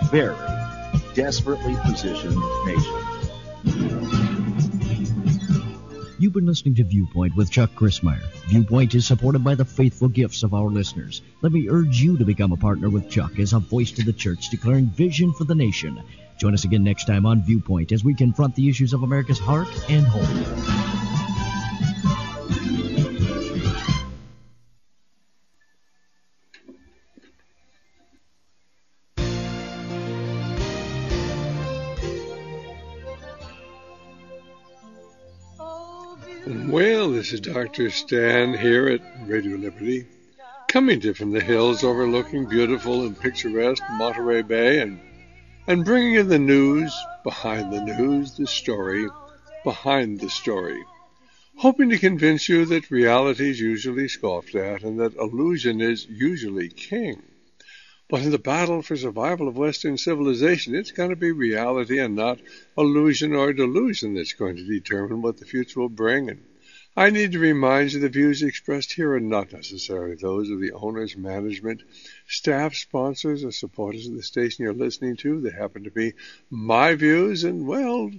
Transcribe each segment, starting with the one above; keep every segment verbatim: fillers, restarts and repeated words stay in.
very desperately positioned nation. You've been listening to Viewpoint with Chuck Crismier. Viewpoint is supported by the faithful gifts of our listeners. Let me urge you to become a partner with Chuck as a voice to the church declaring vision for the nation. Join us again next time on Viewpoint as we confront the issues of America's heart and home. Well, this is Doctor Stan here at Radio Liberty, coming to you from the hills overlooking beautiful and picturesque Monterey Bay, and and bringing you the news behind the news, the story behind the story, hoping to convince you that reality is usually scoffed at and that illusion is usually king. But in the battle for survival of Western civilization, it's going to be reality and not illusion or delusion that's going to determine what the future will bring. And I need to remind you the views expressed here are not necessarily those of the owners, management, staff, sponsors, or supporters of the station you're listening to. They happen to be my views, and, well,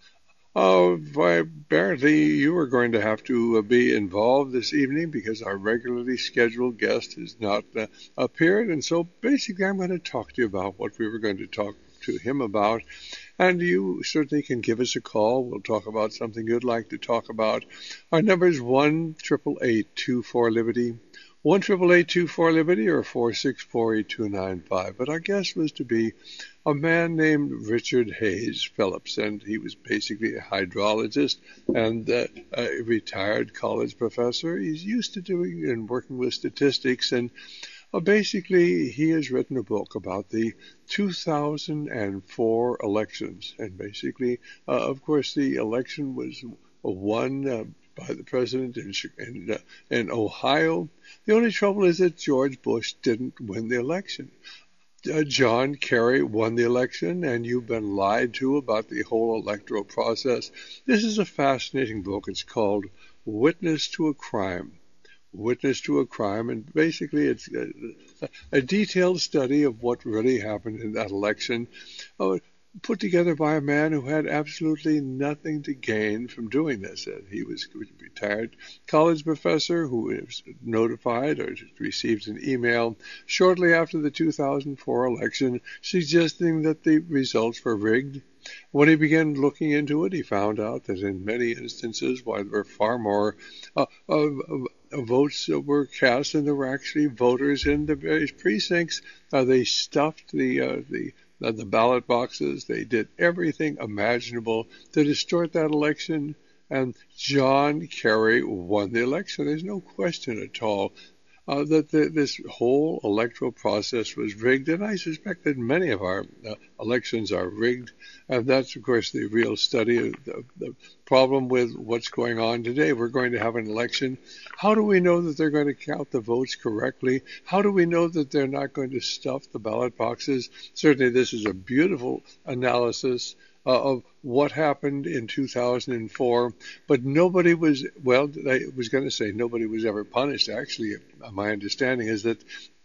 Uh, apparently you are going to have to uh, be involved this evening because our regularly scheduled guest has not uh, appeared. And so basically I'm going to talk to you about what we were going to talk to him about. And you certainly can give us a call. We'll talk about something you'd like to talk about. Our number is one eight eight eight, two four, Liberty. one eight eight eight, two four, Liberty or four six four, eight two nine five. But our guest was to be a man named Richard Hayes Phillips, and he was basically a hydrologist and uh, a retired college professor. He's used to doing and working with statistics, and uh, basically he has written a book about the two thousand four elections. And basically, uh, of course, the election was won uh, by the president in, in, uh, in Ohio. The only trouble is that George Bush didn't win the election. Uh, John Kerry won the election, and you've been lied to about the whole electoral process. This is a fascinating book. It's called Witness to a Crime. Witness to a Crime, and basically it's a, a detailed study of what really happened in that election, uh, put together by a man who had absolutely nothing to gain from doing this. Uh, he was a retired college professor who was notified or received an email shortly after the two thousand four election suggesting that the results were rigged. When he began looking into it, he found out that in many instances, while there were far more uh, uh, uh, votes were cast than there were actually voters in the various precincts, uh, they stuffed the uh, the the ballot boxes. They did everything imaginable to distort that election, and John Kerry won the election. There's no question at all uh, that the, this whole electoral process was rigged, and I suspect that many of our uh, elections are rigged, and that's, of course, the real study of the, the problem with what's going on today. We're going to have an election. How do we know that they're going to count the votes correctly? How do we know that they're not going to stuff the ballot boxes? Certainly, this is a beautiful analysis uh, of what happened in two thousand four, but nobody was, well, I was going to say nobody was ever punished. Actually, my understanding is that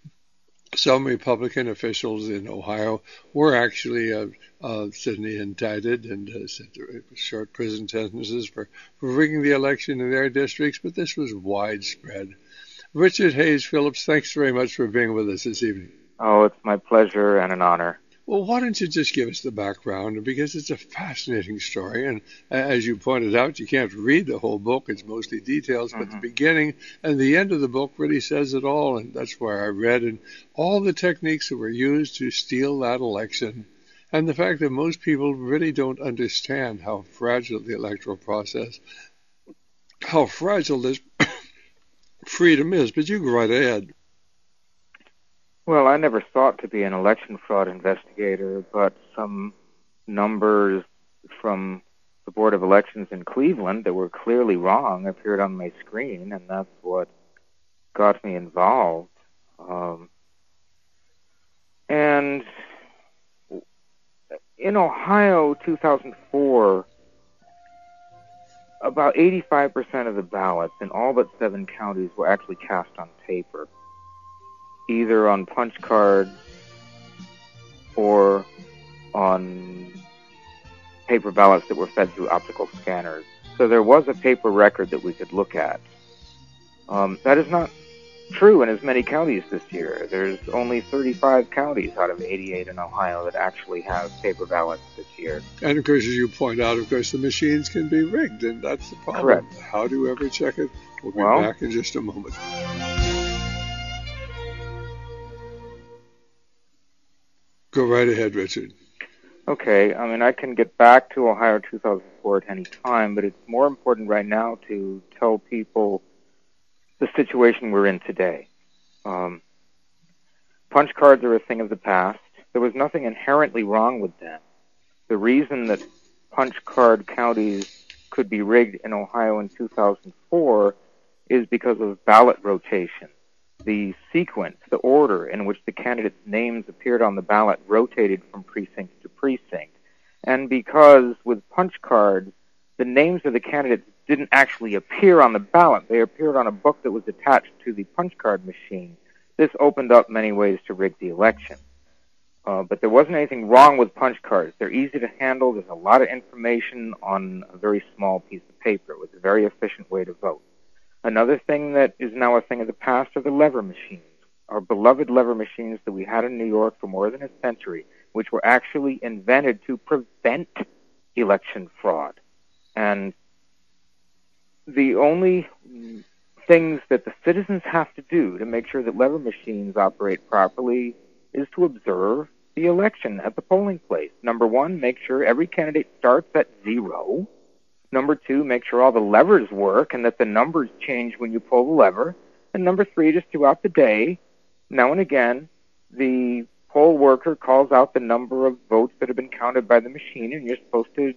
some Republican officials in Ohio were actually uh, uh, suddenly indicted and uh, sent to short prison sentences for, for rigging the election in their districts, but this was widespread. Richard Hayes Phillips, thanks very much for being with us this evening. Oh, it's my pleasure and an honor. Well, why don't you just give us the background, because it's a fascinating story, and as you pointed out, you can't read the whole book. It's mostly details, mm-hmm. but the beginning and the end of the book really says it all, and that's where I read, and all the techniques that were used to steal that election, and the fact that most people really don't understand how fragile the electoral process, how fragile this freedom is. But you go right ahead. Well, I never sought to be an election fraud investigator, but some numbers from the Board of Elections in Cleveland that were clearly wrong appeared on my screen, and that's what got me involved. Um, and in Ohio, two thousand four, about eighty-five percent of the ballots in all but seven counties were actually cast on paper, either on punch cards or on paper ballots that were fed through optical scanners. So there was a paper record that we could look at. Um, that is not true in as many counties this year. There's only thirty-five counties out of eighty-eight in Ohio that actually have paper ballots this year. And of course, as you point out, of course, the machines can be rigged, and that's the problem. Correct. How do you ever check it? We'll be well, back in just a moment. Go right ahead, Richard. Okay, I mean, I can get back to Ohio two thousand four at any time, but it's more important right now to tell people the situation we're in today. Um, punch cards are a thing of the past. There was nothing inherently wrong with them. The reason that punch card counties could be rigged in Ohio in two thousand four is because of ballot rotation. The sequence, the order in which the candidates' names appeared on the ballot rotated from precinct to precinct. And because with punch cards, the names of the candidates didn't actually appear on the ballot. They appeared on a book that was attached to the punch card machine. This opened up many ways to rig the election. Uh, but there wasn't anything wrong with punch cards. They're easy to handle. There's a lot of information on a very small piece of paper. It was a very efficient way to vote. Another thing that is now a thing of the past are the lever machines, our beloved lever machines that we had in New York for more than a century, which were actually invented to prevent election fraud. And the only things that the citizens have to do to make sure that lever machines operate properly is to observe the election at the polling place. Number one, make sure every candidate starts at zero. Number two, make sure all the levers work and that the numbers change when you pull the lever. And number three, just throughout the day, now and again, the poll worker calls out the number of votes that have been counted by the machine, and you're supposed to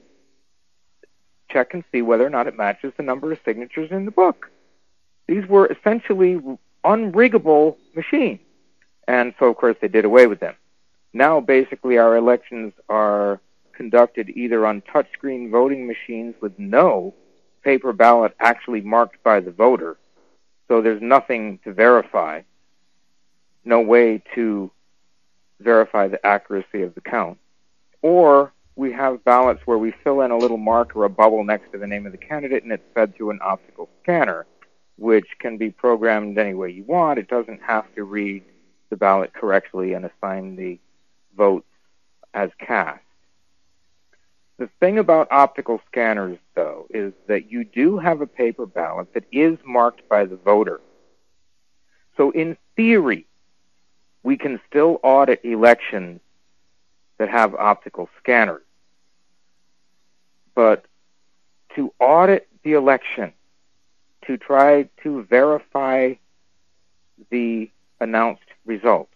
check and see whether or not it matches the number of signatures in the book. These were essentially unriggable machines. And so, of course, they did away with them. Now, basically, our elections are conducted either on touchscreen voting machines with no paper ballot actually marked by the voter. So there's nothing to verify, no way to verify the accuracy of the count. Or we have ballots where we fill in a little mark or a bubble next to the name of the candidate, and it's fed through an optical scanner, which can be programmed any way you want. It doesn't have to read the ballot correctly and assign the votes as cast. The thing about optical scanners, though, is that you do have a paper ballot that is marked by the voter. So in theory, we can still audit elections that have optical scanners. But to audit the election, to try to verify the announced results,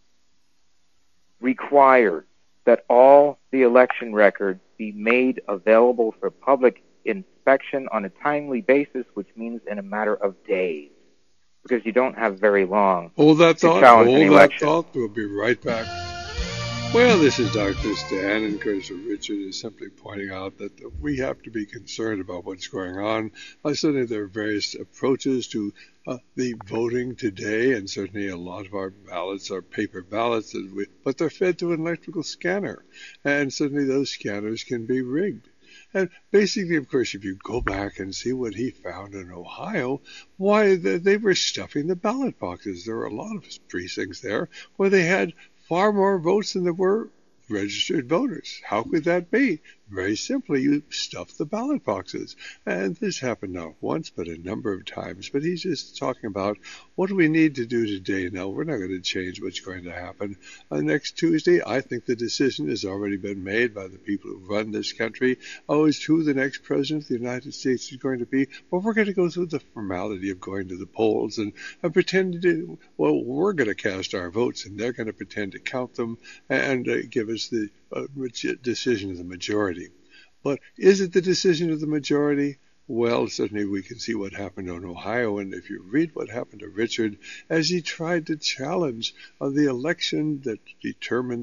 requires that all the election records be made available for public inspection on a timely basis, which means in a matter of days, because you don't have very long Hold that to thought. challenge Hold an that election. thought. We'll be right back. Well, this is Doctor Stan, and of course Richard is simply pointing out that we have to be concerned about what's going on. I certainly there are various approaches to uh, the voting today, and certainly a lot of our ballots are paper ballots, that we, but they're fed to an electrical scanner, and certainly those scanners can be rigged. And basically, of course, if you go back and see what he found in Ohio, why, they were stuffing the ballot boxes. There were a lot of precincts there where they had far more votes than there were registered voters. How could that be? Very simply, you stuff the ballot boxes. And this happened not once, but a number of times. But he's just talking about what do we need to do today. Now, we're not going to change what's going to happen. Uh, next Tuesday, I think the decision has already been made by the people who run this country. Oh, as to who the next president of the United States is going to be. But we're going to go through the formality of going to the polls and, and pretend to, well, we're going to cast our votes, and they're going to pretend to count them and uh, give us the uh, decision of the majority. But is it the decision of the majority? Well, certainly we can see what happened in Ohio, and if you read what happened to Richard as he tried to challenge uh, the election that determined that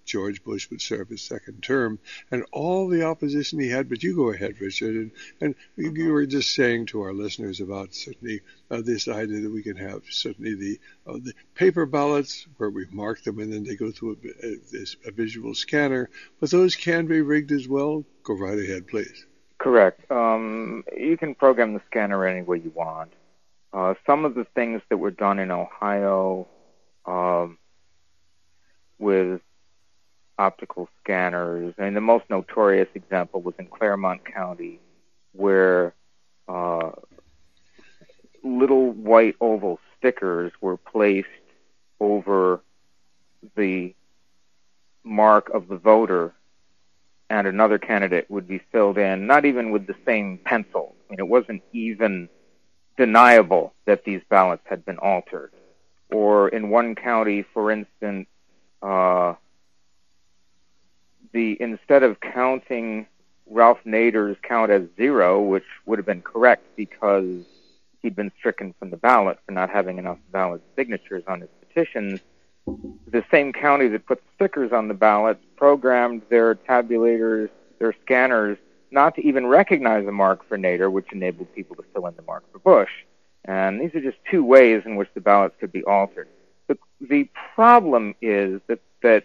George Bush would serve his second term, and all the opposition he had. But you go ahead, Richard, and, and you were just saying to our listeners about certainly uh, this idea that we can have certainly the uh, the paper ballots where we mark them and then they go through a, a, this, a visual scanner, but those can be rigged as well. Go right ahead, please. Correct. Um, you can program the scanner any way you want. Uh, some of the things that were done in Ohio um, with optical scanners, and the most notorious example was in Claremont County, where uh, little white oval stickers were placed over the mark of the voter, and another candidate would be filled in, not even with the same pencil. I mean, it wasn't even deniable that these ballots had been altered. Or in one county, for instance, uh, the instead of counting Ralph Nader's count as zero, which would have been correct because he'd been stricken from the ballot for not having enough valid signatures on his petitions, the same county that put the stickers on the ballots programmed their tabulators, their scanners, not to even recognize a mark for Nader, which enabled people to fill in the mark for Bush. And these are just two ways in which the ballots could be altered. The, the problem is that, that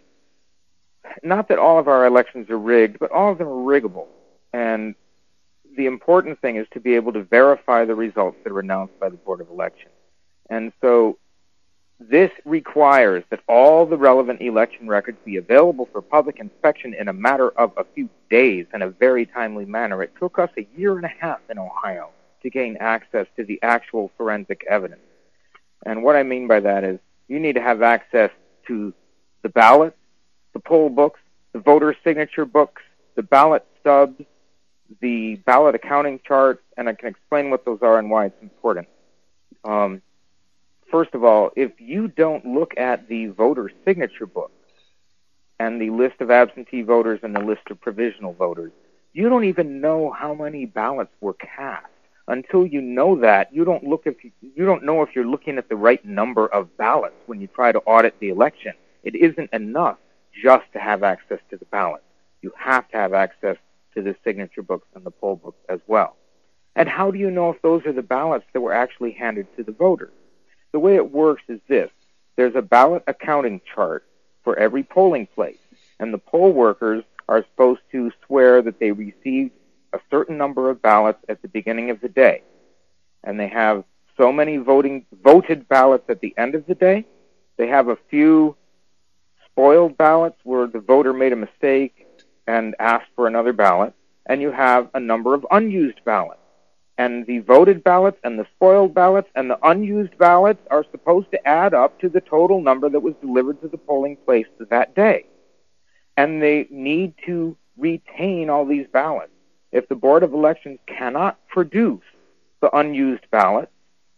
not that all of our elections are rigged, but all of them are riggable. And the important thing is to be able to verify the results that are announced by the Board of Elections. And so this requires that all the relevant election records be available for public inspection in a matter of a few days in a very timely manner. It took us a year and a half in Ohio to gain access to the actual forensic evidence. And what I mean by that is you need to have access to the ballots, the poll books, the voter signature books, the ballot stubs, the ballot accounting charts, and I can explain what those are and why it's important. Um, first of all, if you don't look at the voter signature books and the list of absentee voters and the list of provisional voters, you don't even know how many ballots were cast. Until you know that, you don't look if you, you don't know if you're looking at the right number of ballots when you try to audit the election. It isn't enough just to have access to the ballots. You have to have access to the signature books and the poll books as well. And how do you know if those are the ballots that were actually handed to the voters? The way it works is this. There's a ballot accounting chart for every polling place, and the poll workers are supposed to swear that they received a certain number of ballots at the beginning of the day. And they have so many voting voted ballots at the end of the day. They have a few spoiled ballots where the voter made a mistake and asked for another ballot. And you have a number of unused ballots. And the voted ballots and the spoiled ballots and the unused ballots are supposed to add up to the total number that was delivered to the polling place that day. And they need to retain all these ballots. If the Board of Elections cannot produce the unused ballots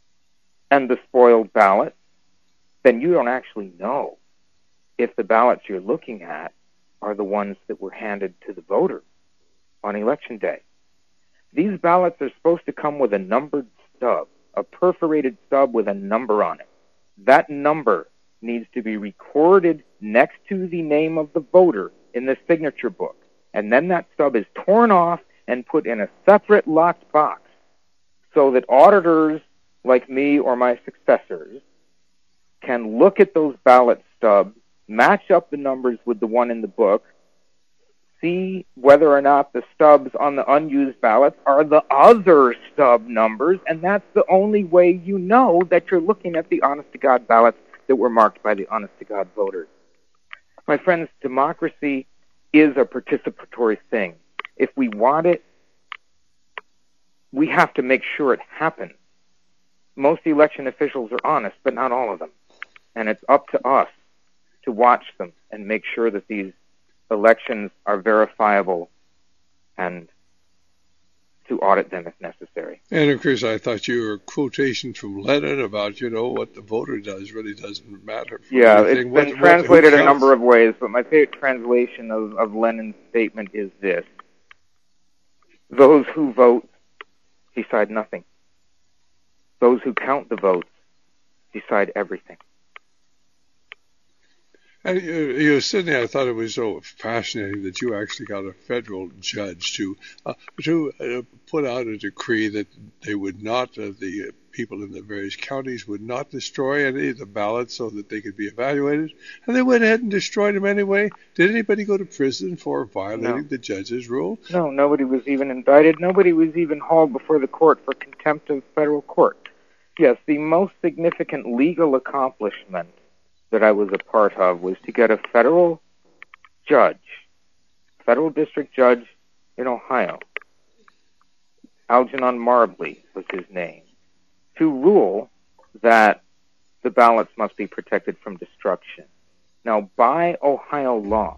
and the spoiled ballots, then you don't actually know if the ballots you're looking at are the ones that were handed to the voter on Election Day. These ballots are supposed to come with a numbered stub, a perforated stub with a number on it. That number needs to be recorded next to the name of the voter in the signature book, and then that stub is torn off and put in a separate locked box so that auditors like me or my successors can look at those ballot stubs, match up the numbers with the one in the book, see whether or not the stubs on the unused ballots are the other stub numbers, and that's the only way you know that you're looking at the honest-to-God ballots that were marked by the honest-to-God voters. My friends, democracy is a participatory thing. If we want it, we have to make sure it happens. Most election officials are honest, but not all of them. And it's up to us to watch them and make sure that these elections are verifiable and to audit them if necessary. And of course, I thought your quotation from Lenin about, you know, what the voter does really doesn't matter. For yeah, anything. it's what, been translated what, a number of ways, but my favorite translation of, of Lenin's statement is this: those who vote decide nothing. Those who count the votes decide everything. And uh, you know, Sidney, I thought it was so fascinating that you actually got a federal judge to uh, to uh, put out a decree that they would not, uh, the uh, people in the various counties would not destroy any of the ballots so that they could be evaluated. And they went ahead and destroyed them anyway. Did anybody go to prison for violating No. the judge's rule? No, nobody was even indicted. Nobody was even hauled before the court for contempt of federal court. Yes, the most significant legal accomplishment that I was a part of was to get a federal judge, federal district judge in Ohio, Algernon Marbley was his name, to rule that the ballots must be protected from destruction. Now, by Ohio law,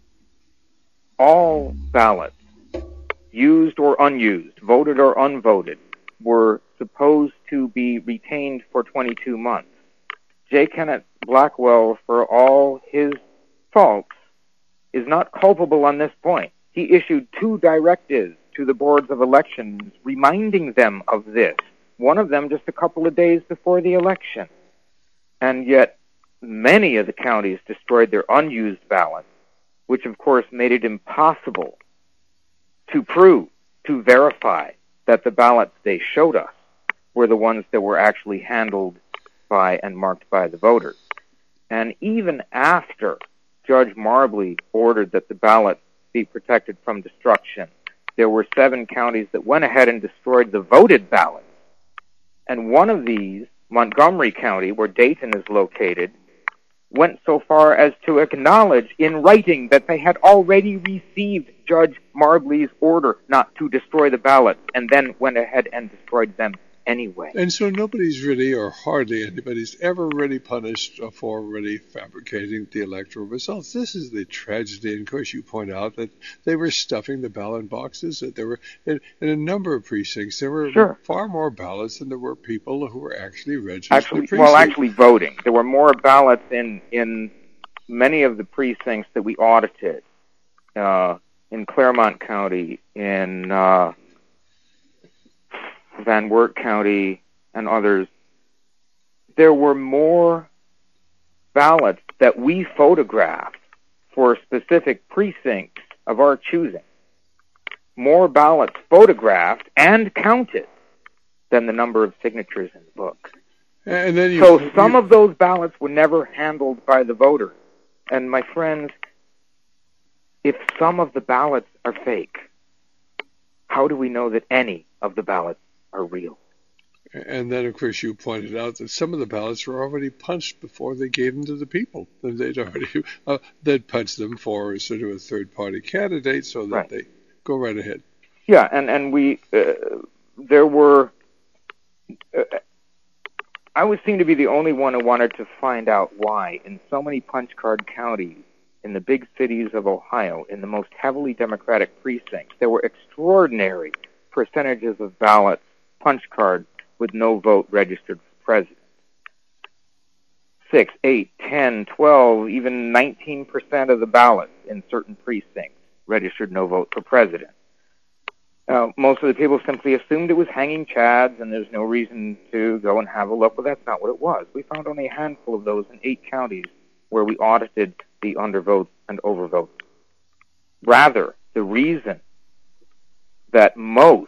all ballots, used or unused, voted or unvoted, were supposed to be retained for twenty-two months. J. Kenneth Blackwell, for all his faults, is not culpable on this point. He issued two directives to the boards of elections reminding them of this, one of them just a couple of days before the election. And yet many of the counties destroyed their unused ballots, which of course made it impossible to prove, to verify that the ballots they showed us were the ones that were actually handled by and marked by the voters. And even after Judge Marbley ordered that the ballots be protected from destruction, there were seven counties that went ahead and destroyed the voted ballots. And one of these, Montgomery County, where Dayton is located, went so far as to acknowledge in writing that they had already received Judge Marbley's order not to destroy the ballots, and then went ahead and destroyed them anyway. And so nobody's really, or hardly anybody's ever really punished for really fabricating the electoral results. This is the tragedy. And of course, you point out that they were stuffing the ballot boxes. That there were, in, in a number of precincts, there were Sure. far more ballots than there were people who were actually registered. Actually, the well, actually voting. There were more ballots in, in many of the precincts that we audited, uh, in Claremont County, in uh, Van Wert County, and others. There were more ballots that we photographed for specific precincts of our choosing, more ballots photographed and counted than the number of signatures in the book. And then you, so some you, of those ballots were never handled by the voters. And my friends, if some of the ballots are fake, how do we know that any of the ballots are real? And then, of course, you pointed out that some of the ballots were already punched before they gave them to the people. And they'd already uh, they'd punched them for sort of a third-party candidate so that right. they go right ahead. Yeah, and and we uh, there were. Uh, I would seem to be the only one who wanted to find out why, in so many punch card counties in the big cities of Ohio, in the most heavily Democratic precincts, there were extraordinary percentages of ballots punch cards with no vote registered for president. Six, eight, ten, twelve, even nineteen percent of the ballots in certain precincts registered no vote for president. Uh, most of the people simply assumed it was hanging chads and there's no reason to go and have a look. Well, that's not what it was. We found only a handful of those in eight counties where we audited the undervotes and overvotes. Rather, the reason that most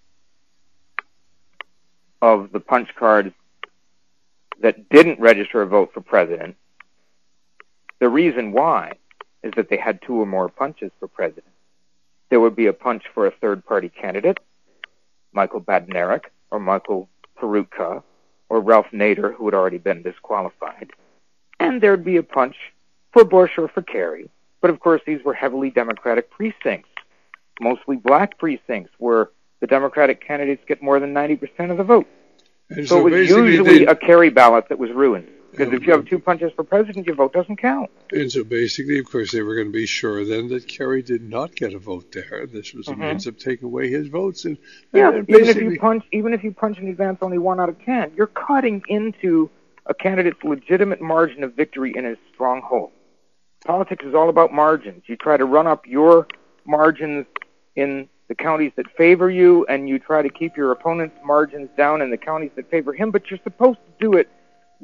of the punch cards that didn't register a vote for president, the reason why is that they had two or more punches for president. There would be a punch for a third-party candidate, Michael Badnarik or Michael Perutka or Ralph Nader, who had already been disqualified. And there'd be a punch for Bush or for Kerry. But, of course, these were heavily Democratic precincts, mostly black precincts, where the Democratic candidates get more than ninety percent of the vote. And so, so it was usually they, a Kerry ballot that was ruined. Because if you have two punches for president, your vote doesn't count. And so basically, of course, they were going to be sure then that Kerry did not get a vote there. This was a mm-hmm. means of taking away his votes. And, yeah, and even if you punch, even if you punch in advance only one out of ten, you're cutting into a candidate's legitimate margin of victory in his stronghold. Politics is all about margins. You try to run up your margins in the counties that favor you, and you try to keep your opponent's margins down in the counties that favor him, but you're supposed to do it with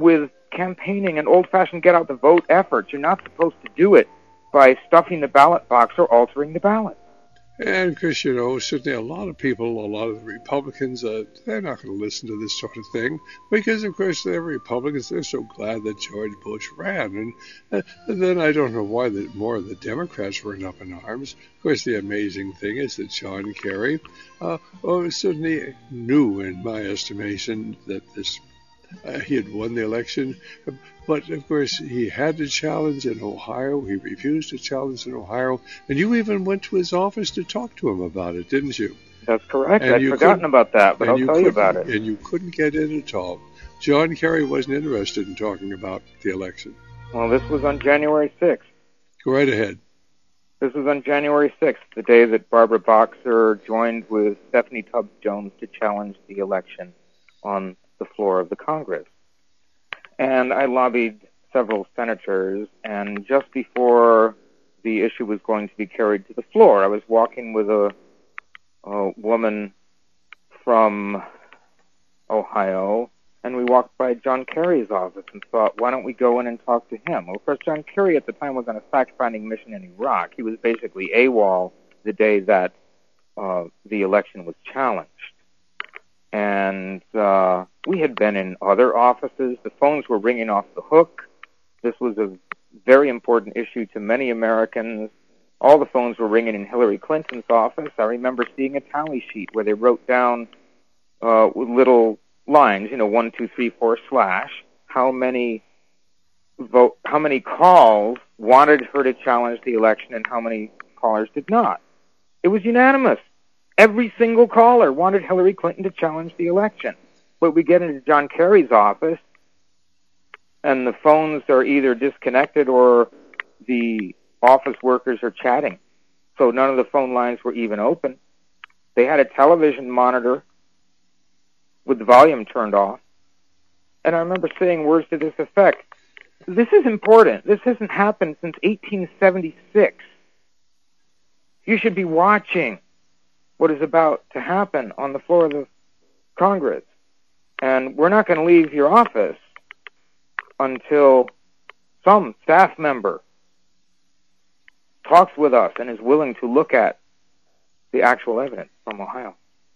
campaigning and old-fashioned get-out-the-vote efforts. You're not supposed to do it by stuffing the ballot box or altering the ballot. And, Chris, you know, certainly a lot of people, a lot of the Republicans, uh, they're not going to listen to this sort of thing because, of course, they're Republicans. They're so glad that George Bush ran. And, uh, and then I don't know why the, more of the Democrats weren't up in arms. Of course, the amazing thing is that John Kerry uh, oh, certainly knew, in my estimation, that this Uh, he had won the election, but of course he had to challenge in Ohio. He refused to challenge in Ohio, and you even went to his office to talk to him about it, didn't you? That's correct. And I'd forgotten about that, but I'll you tell you about it. And you couldn't get in at all. John Kerry wasn't interested in talking about the election. Well, this was on January sixth. Go right ahead. This was on January sixth, the day that Barbara Boxer joined with Stephanie Tubbs Jones to challenge the election on the floor of the Congress. And I lobbied several senators, and just before the issue was going to be carried to the floor, I was walking with a, a woman from Ohio, and we walked by John Kerry's office and thought, why don't we go in and talk to him? Well, of course, John Kerry at the time was on a fact-finding mission in Iraq. He was basically AWOL the day that uh, the election was challenged. And uh, we had been in other offices. The phones were ringing off the hook. This was a very important issue to many Americans. All the phones were ringing in Hillary Clinton's office. I remember seeing a tally sheet where they wrote down uh, with little lines, you know, one, two, three, four, slash, how many vote, how many calls wanted her to challenge the election and how many callers did not. It was unanimous. Every single caller wanted Hillary Clinton to challenge the election. But we get into John Kerry's office, and the phones are either disconnected or the office workers are chatting. So none of the phone lines were even open. They had a television monitor with the volume turned off. And I remember saying words to this effect. This is important. This hasn't happened since eighteen seventy-six. You should be watching what is about to happen on the floor of the Congress. And we're not going to leave your office until some staff member talks with us and is willing to look at the actual evidence from Ohio.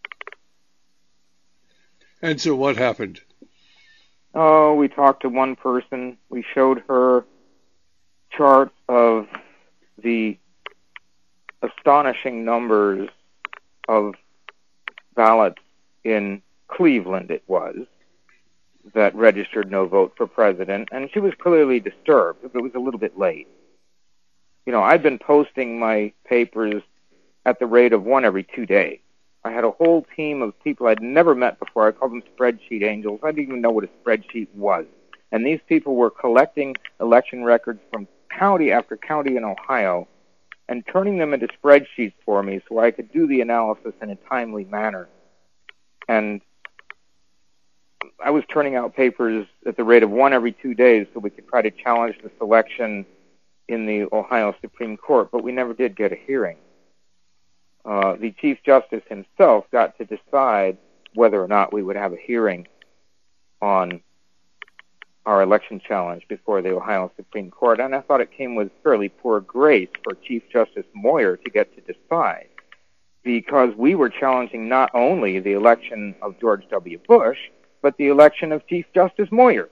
And so what happened? Oh, we talked to one person. We showed her charts of the astonishing numbers of ballots in Cleveland, it was, that registered no vote for president, and she was clearly disturbed, but it was a little bit late. You know, I'd been posting my papers at the rate of one every two days. I had a whole team of people I'd never met before. I called them spreadsheet angels. I didn't even know what a spreadsheet was. And these people were collecting election records from county after county in Ohio and turning them into spreadsheets for me so I could do the analysis in a timely manner. And I was turning out papers at the rate of one every two days so we could try to challenge the selection in the Ohio Supreme Court, but we never did get a hearing. Uh, the Chief Justice himself got to decide whether or not we would have a hearing on our election challenge before the Ohio Supreme Court, and I thought it came with fairly poor grace for Chief Justice Moyer to get to decide, because we were challenging not only the election of George W. Bush, but the election of Chief Justice Moyer.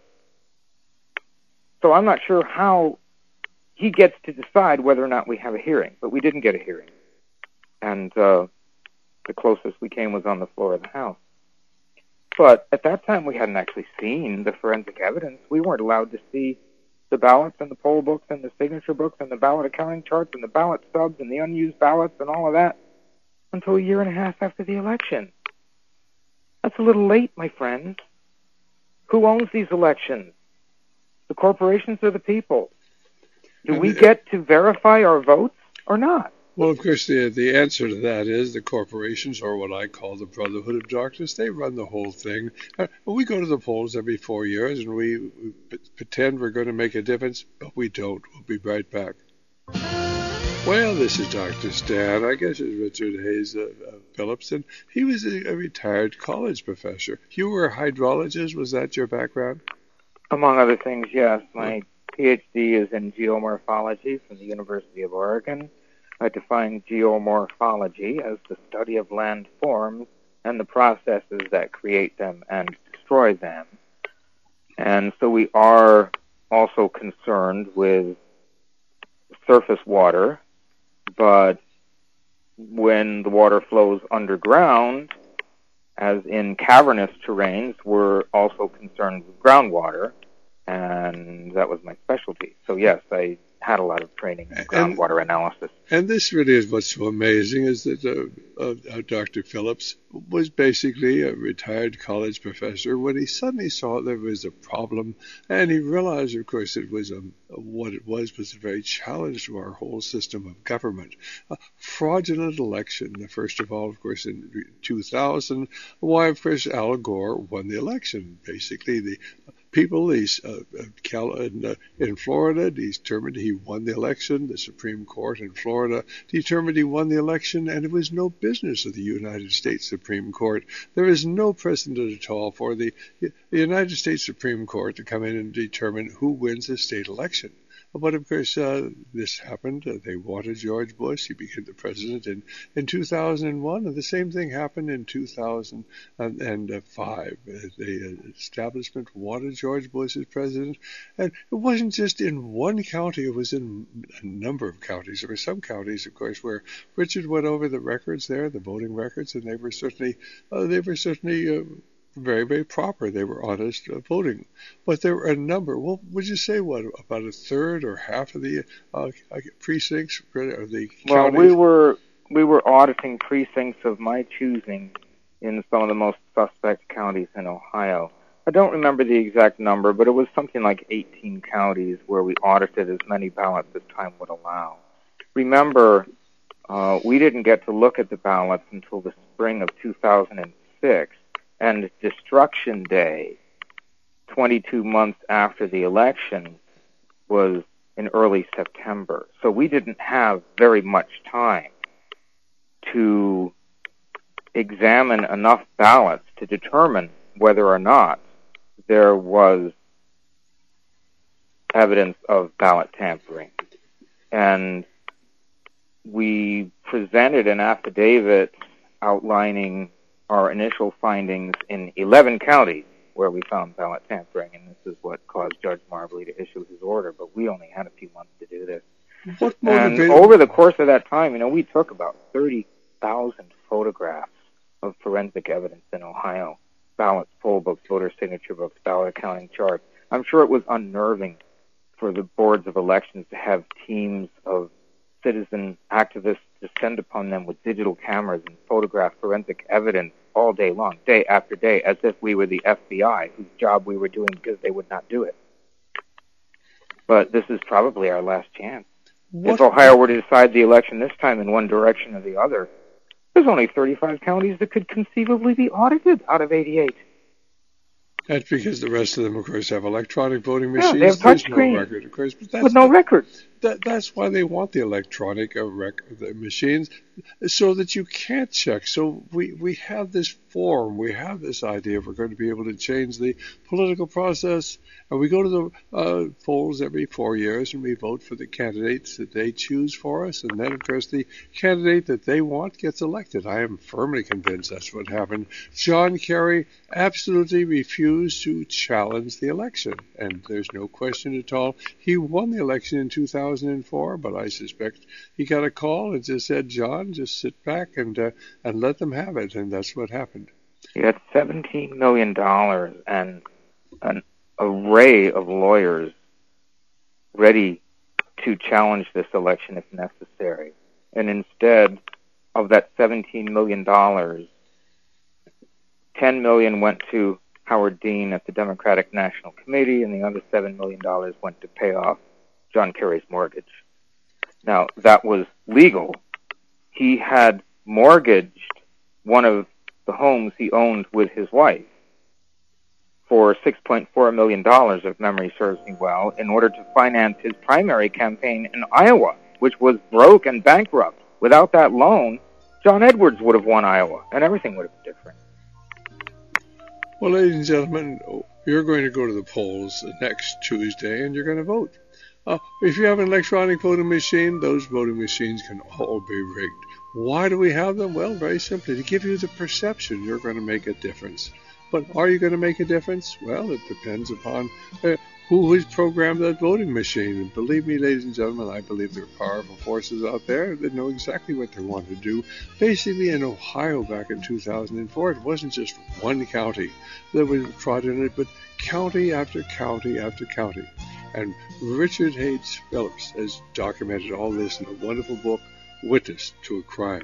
So I'm not sure how he gets to decide whether or not we have a hearing, but we didn't get a hearing. And uh, the closest we came was on the floor of the House. But at that time, we hadn't actually seen the forensic evidence. We weren't allowed to see the ballots and the poll books and the signature books and the ballot accounting charts and the ballot stubs and the unused ballots and all of that until a year and a half after the election. That's a little late, my friends. Who owns these elections? The corporations or the people? Do we get to verify our votes or not? Well, of course, the the answer to that is the corporations, or what I call the Brotherhood of Darkness. They run the whole thing. Uh, we go to the polls every four years, and we, we p- pretend we're going to make a difference, but we don't. We'll be right back. Well, this is Doctor Stan. I guess it's Richard Hayes uh, uh, Phillips, and he was a, a retired college professor. You were a hydrologist. Was that your background? Among other things, yes. My PhD is in geomorphology from the University of Oregon. I define geomorphology as the study of land forms and the processes that create them and destroy them. And so we are also concerned with surface water, but when the water flows underground, as in cavernous terrains, we're also concerned with groundwater, and that was my specialty. So yes, I had a lot of training in groundwater analysis. And this really is what's so amazing, is that uh, uh, uh, Doctor Phillips was basically a retired college professor when he suddenly saw there was a problem, and he realized, of course, it was a, what it was was a very challenge to our whole system of government. A fraudulent election, first of all, of course, in two thousand, why, of course, Al Gore won the election. Basically, the people he's, uh, Cal- in, uh, in Florida determined he won the election. The Supreme Court in Florida determined he won the election, and it was no business of the United States Supreme Court. There is no precedent at all for the, the United States Supreme Court to come in and determine who wins a state election. But of course, uh, this happened. Uh, they wanted George Bush. He became the president in, in two thousand one, and the same thing happened in two thousand five. Uh, the uh, establishment wanted George Bush as president, and it wasn't just in one county. It was in a number of counties. There were some counties, of course, where Richard went over the records there, the voting records, and they were certainly uh, they were certainly. Uh, very, very proper. They were honest uh, voting. But there were a number, well, would you say, what, about a third or half of the uh, precincts or the counties? Well, we were, we were auditing precincts of my choosing in some of the most suspect counties in Ohio. I don't remember the exact number, but it was something like eighteen counties where we audited as many ballots as time would allow. Remember, uh, we didn't get to look at the ballots until the spring of two thousand six. And Destruction Day, twenty-two months after the election, was in early September. So we didn't have very much time to examine enough ballots to determine whether or not there was evidence of ballot tampering. And we presented an affidavit outlining our initial findings in eleven counties where we found ballot tampering, and this is what caused Judge Marbley to issue his order, but we only had a few months to do this. What and over the course of that time, you know, we took about thirty thousand photographs of forensic evidence in Ohio, ballots, poll books, voter signature books, ballot accounting charts. I'm sure it was unnerving for the boards of elections to have teams of citizen activists descend upon them with digital cameras and photograph forensic evidence all day long, day after day, as if we were the F B I, whose job we were doing because they would not do it. But this is probably our last chance. What? If Ohio were to decide the election this time in one direction or the other, there's only thirty-five counties that could conceivably be audited out of eighty-eight. That's because the rest of them, of course, have electronic voting machines. Yeah, they have touch screens no record, of course, but that's with no the, record. That, that's why they want the electronic uh, rec- the machines, so that you can't check. So we, we have this form, we have this idea we're going to be able to change the political process, and we go to the uh, polls every four years and we vote for the candidates that they choose for us, and then, of course, the candidate that they want gets elected. I am firmly convinced that's what happened. John Kerry absolutely refused to challenge the election, and there's no question at all. He won the election in two thousand four, but I suspect he got a call and just said, John, just sit back and uh, and let them have it, and that's what happened. He had seventeen million dollars and an array of lawyers ready to challenge this election if necessary. And instead of that seventeen million dollars, ten million dollars went to Howard Dean at the Democratic National Committee, and the other seven million dollars went to pay off John Kerry's mortgage. Now, that was legal. He had mortgaged one of the homes he owned with his wife for six point four million dollars, if memory serves me well, in order to finance his primary campaign in Iowa, which was broke and bankrupt. Without that loan, John Edwards would have won Iowa, and everything would have been different. Well, ladies and gentlemen, you're going to go to the polls next Tuesday and you're going to vote. Uh, if you have an electronic voting machine, those voting machines can all be rigged. Why do we have them? Well, very simply, to give you the perception you're going to make a difference. But are you going to make a difference? Well, it depends upon uh, who has programmed that voting machine. And believe me, ladies and gentlemen, I believe there are powerful forces out there that know exactly what they want to do. Basically, in Ohio back in two thousand four, it wasn't just one county that was trod in it, but county after county after county. And Richard Hayes Phillips has documented all this in a wonderful book, Witness to a Crime.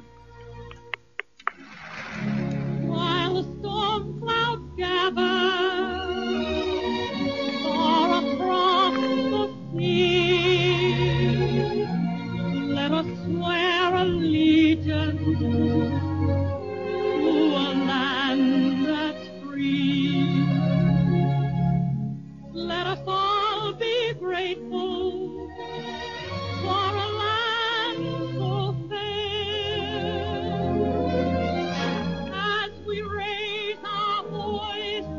While the storm clouds gather far across the sea, let us swear allegiance to a land that's free. Let us all be grateful for a land so fair, as we raise our voices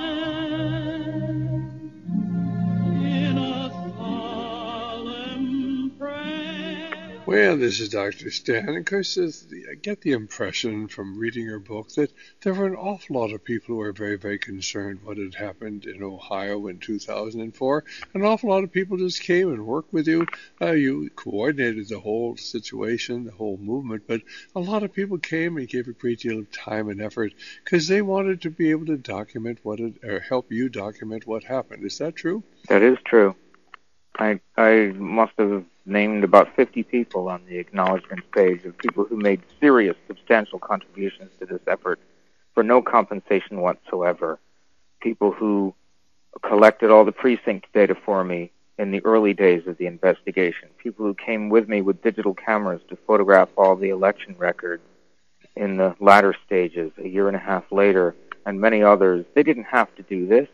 in a solemn prayer. Well, this is Doctor Stan. Of course, I get the impression from reading your book that there were an awful lot of people who were very, very concerned what had happened in Ohio in two thousand four. An awful lot of people just came and worked with you. Uh, you coordinated the whole situation, the whole movement, but a lot of people came and gave a great deal of time and effort because they wanted to be able to document what it, or help you document what happened. Is that true? That is true. I I must have named about fifty people on the acknowledgments page of people who made serious, substantial contributions to this effort for no compensation whatsoever. People who collected all the precinct data for me in the early days of the investigation. People who came with me with digital cameras to photograph all the election records in the latter stages a year and a half later, and many others. They didn't have to do this.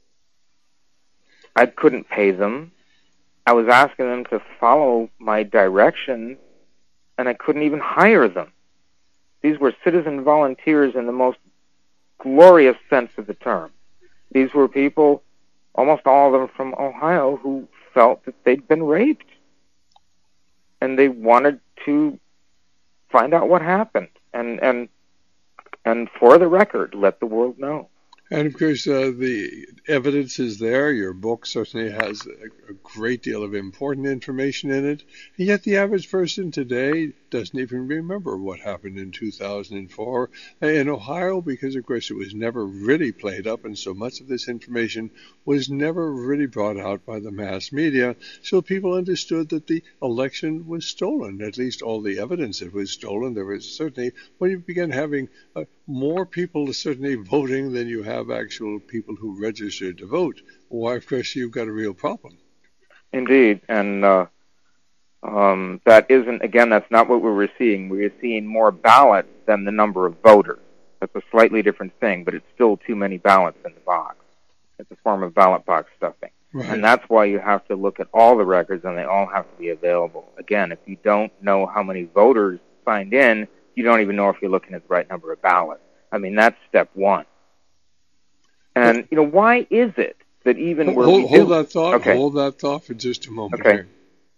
I couldn't pay them. I was asking them to follow my direction, and I couldn't even hire them. These were citizen volunteers in the most glorious sense of the term. These were people, almost all of them from Ohio, who felt that they'd been raped. And they wanted to find out what happened. And and and for the record, let the world know. And of course, uh, the evidence is there. Your book certainly has a, a great deal of important information in it. And yet the average person today doesn't even remember what happened in two thousand four in Ohio, because of course it was never really played up, and so much of this information was never really brought out by the mass media. So people understood that the election was stolen, at least all the evidence it was stolen. There was certainly, when you began having uh, more people certainly voting than you have actual people who registered to vote, why, of course, you've got a real problem. Indeed, and uh, um, that isn't, again, that's not what we were seeing. We were seeing more ballots than the number of voters. That's a slightly different thing, but it's still too many ballots in the box. It's a form of ballot box stuffing. Right. And that's why you have to look at all the records, and they all have to be available. Again, if you don't know how many voters signed in, you don't even know if you're looking at the right number of ballots. I mean, that's step one. And, you know, why is it that even where hold, we hold do... that thought, okay. hold that thought for just a moment Okay. here.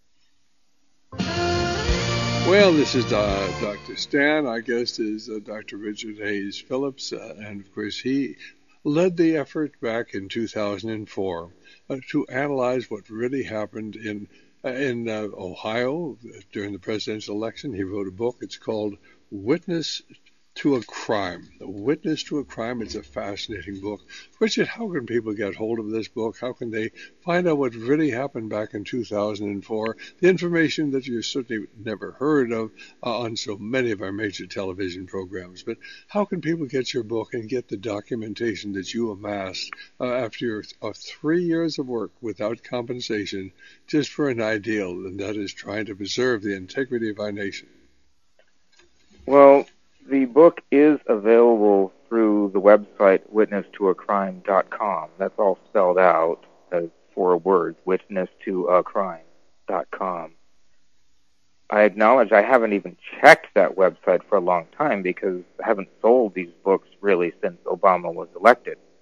Well, this is uh, Doctor Stan. Our guest is uh, Doctor Richard Hayes Phillips, uh, and of course he led the effort back in two thousand four uh, to analyze what really happened in uh, in uh, Ohio during the presidential election. He wrote a book. It's called Witness to a Crime. A Witness to a Crime. It's a fascinating book. Richard, how can people get hold of this book? How can they find out what really happened back in two thousand four? The information that you certainly never heard of uh, on so many of our major television programs. But how can people get your book and get the documentation that you amassed uh, after your uh, three years of work without compensation, just for an ideal, and that is trying to preserve the integrity of our nation? Well, the book is available through the website witness to a crime dot com. That's all spelled out as four words, witness to a crime dot com. I acknowledge I haven't even checked that website for a long time because I haven't sold these books really since Obama was elected.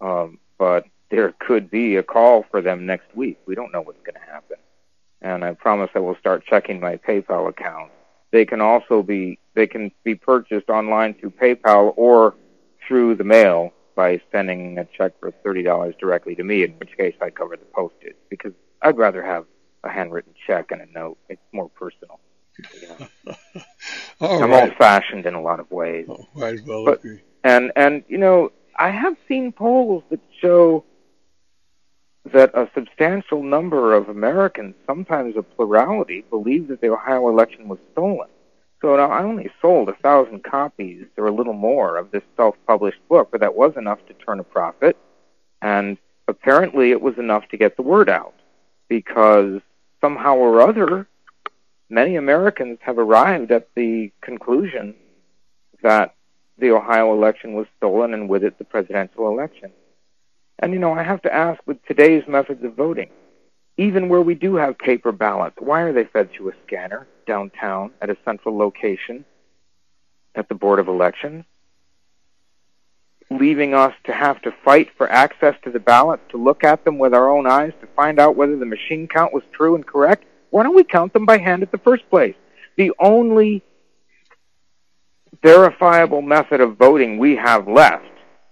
Um, but there could be a call for them next week. We don't know what's going to happen. And I promise I will start checking my PayPal account. They can also be, they can be purchased online through PayPal or through the mail by sending a check for thirty dollars directly to me, in which case I cover the postage, because I'd rather have a handwritten check and a note. It's more personal. Yeah. I'm right. old-fashioned in a lot of ways. Oh, right, well, but, agree. And, and, you know, I have seen polls that show that a substantial number of Americans, sometimes a plurality, believe that the Ohio election was stolen. So now I only sold a thousand copies or a little more of this self-published book, but that was enough to turn a profit, and apparently it was enough to get the word out, because somehow or other, many Americans have arrived at the conclusion that the Ohio election was stolen, and with it the presidential election. And, you know, I have to ask, with today's methods of voting, even where we do have paper ballots, why are they fed through a scanner downtown at a central location at the Board of Elections, leaving us to have to fight for access to the ballots, to look at them with our own eyes, to find out whether the machine count was true and correct? Why don't we count them by hand at the first place? The only verifiable method of voting we have left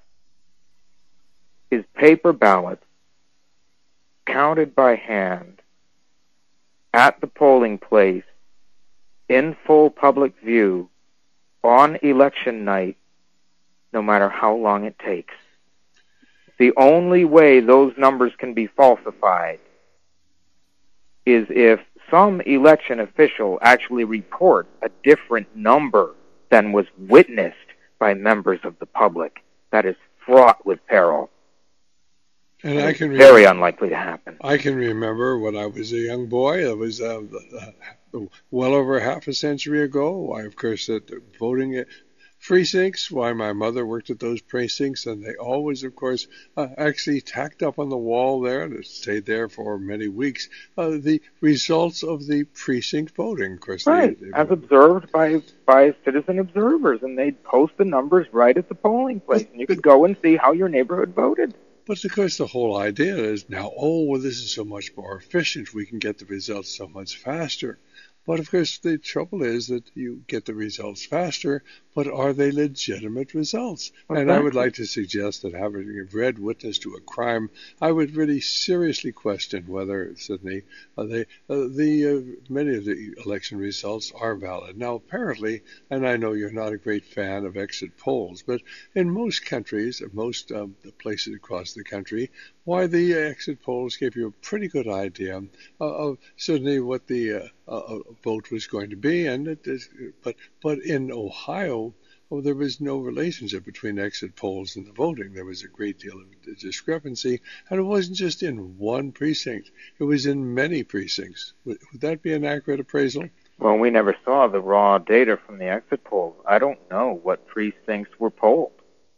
is paper ballots counted by hand at the polling place in full public view on election night, no matter how long it takes. The only way those numbers can be falsified is if some election official actually reports a different number than was witnessed by members of the public. That is fraught with peril. And I can very remember, unlikely to happen. I can remember when I was a young boy, it was uh, uh, well over half a century ago. I, of course, at voting at precincts, why my mother worked at those precincts, and they always, of course, uh, actually tacked up on the wall there, and it stayed there for many weeks, uh, the results of the precinct voting. Of course, right, they, they, as observed by by citizen observers, and they'd post the numbers right at the polling place, and you could go and see how your neighborhood voted. But of course, the whole idea is now, oh, well, this is so much more efficient. We can get the results so much faster. But of course, the trouble is that you get the results faster, but are they legitimate results? Exactly. And I would like to suggest that, having read Witness to a Crime, I would really seriously question whether, Sydney, uh, they, uh, the uh, many of the election results are valid. Now, apparently, and I know you're not a great fan of exit polls, but in most countries, most um, places across the country, why the exit polls gave you a pretty good idea uh, of certainly what the uh, uh, vote was going to be, and it is, but but in Ohio, oh, there was no relationship between exit polls and the voting. There was a great deal of discrepancy, and it wasn't just in one precinct; it was in many precincts. Would, would that be an accurate appraisal? Well, we never saw the raw data from the exit polls. I don't know what precincts were polled,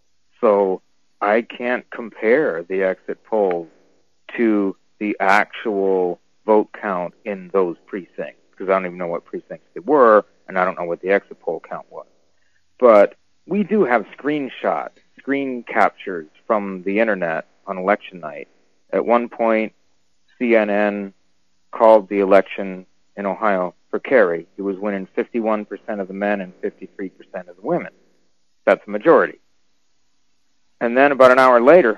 so I can't compare the exit polls to the actual vote count in those precincts, because I don't even know what precincts they were, and I don't know what the exit poll count was. But we do have screenshots, screen captures from the internet on election night. At one point, C N N called the election in Ohio for Kerry. He was winning fifty-one percent of the men and fifty-three percent of the women. That's a majority. And then about an hour later,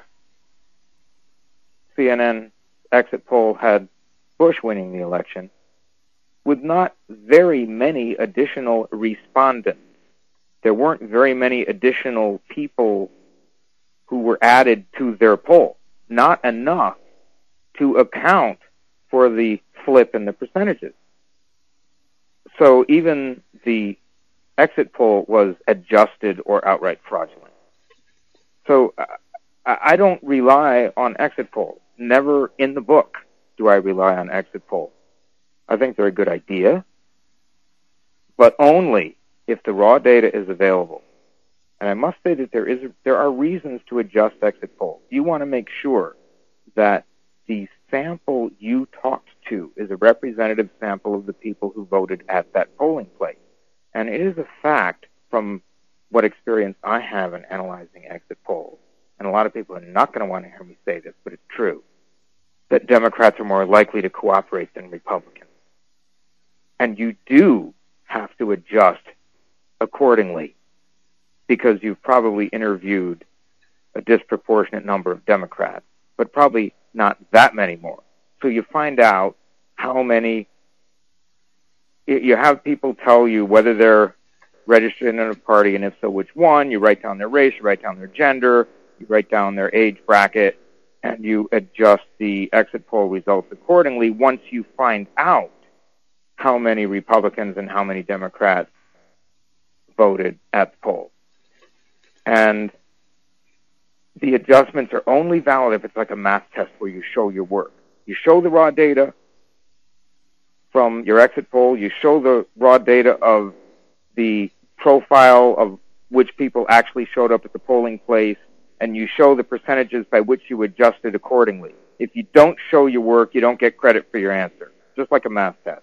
C N N exit poll had Bush winning the election with not very many additional respondents. There weren't very many additional people who were added to their poll. Not enough to account for the flip in the percentages. So even the exit poll was adjusted or outright fraudulent. So uh, I don't rely on exit polls. Never in the book do I rely on exit polls. I think they're a good idea, but only if the raw data is available. And I must say that there is there are reasons to adjust exit polls. You want to make sure that the sample you talked to is a representative sample of the people who voted at that polling place. And it is a fact from what experience I have in analyzing exit polls, and and a lot of people are not going to want to hear me say this, but it's true, that Democrats are more likely to cooperate than Republicans. And you do have to adjust accordingly because you've probably interviewed a disproportionate number of Democrats, but probably not that many more. So you find out how many, you have people tell you whether they're registered in a party, and if so, which one. You write down their race, you write down their gender, you write down their age bracket, and you adjust the exit poll results accordingly once you find out how many Republicans and how many Democrats voted at the poll. And the adjustments are only valid if it's like a math test where you show your work. You show the raw data from your exit poll, you show the raw data of the profile of which people actually showed up at the polling place, and you show the percentages by which you adjusted accordingly. If you don't show your work, you don't get credit for your answer, just like a math test.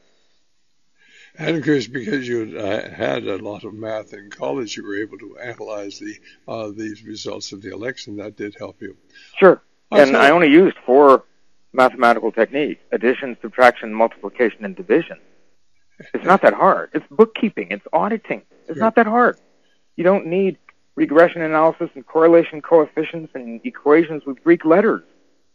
And of course, because you uh, had a lot of math in college, you were able to analyze the uh, these results of the election. That did help you. Sure. I and I only used four mathematical techniques: addition, subtraction, multiplication, and division. It's not that hard. It's bookkeeping. It's auditing. It's Sure. not that hard. You don't need regression analysis and correlation coefficients and equations with Greek letters.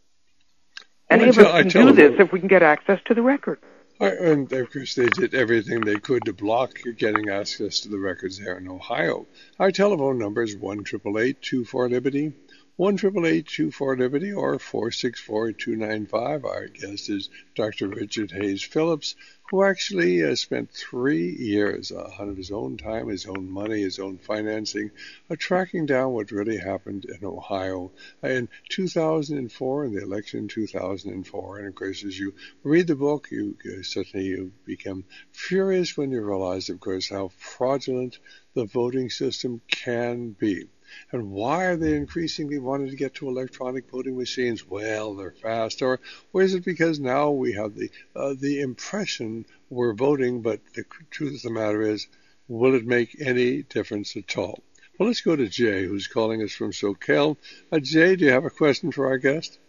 Any Well, of I us tell- I can tell do them- this if we can get access to the record. I, and of course, they did everything they could to block getting access to the records there in Ohio. Our telephone number is one eight eight eight, two four, Liberty, one eight eight eight, two four, Liberty, or four six four, two nine five. Our guest is Doctor Richard Hayes Phillips, who actually uh, spent three years uh, out of his own time, his own money, his own financing, uh, tracking down what really happened in Ohio in two thousand four, in the election in two thousand four. And of course, as you read the book, you, you certainly you become furious when you realize, of course, how fraudulent the voting system can be. And why are they increasingly wanting to get to electronic voting machines? Well, they're fast. Or, or is it because now we have the uh, the impression we're voting, but the truth of the matter is, will it make any difference at all? Well, let's go to Jay, who's calling us from SoCal. Uh, Jay, do you have a question for our guest?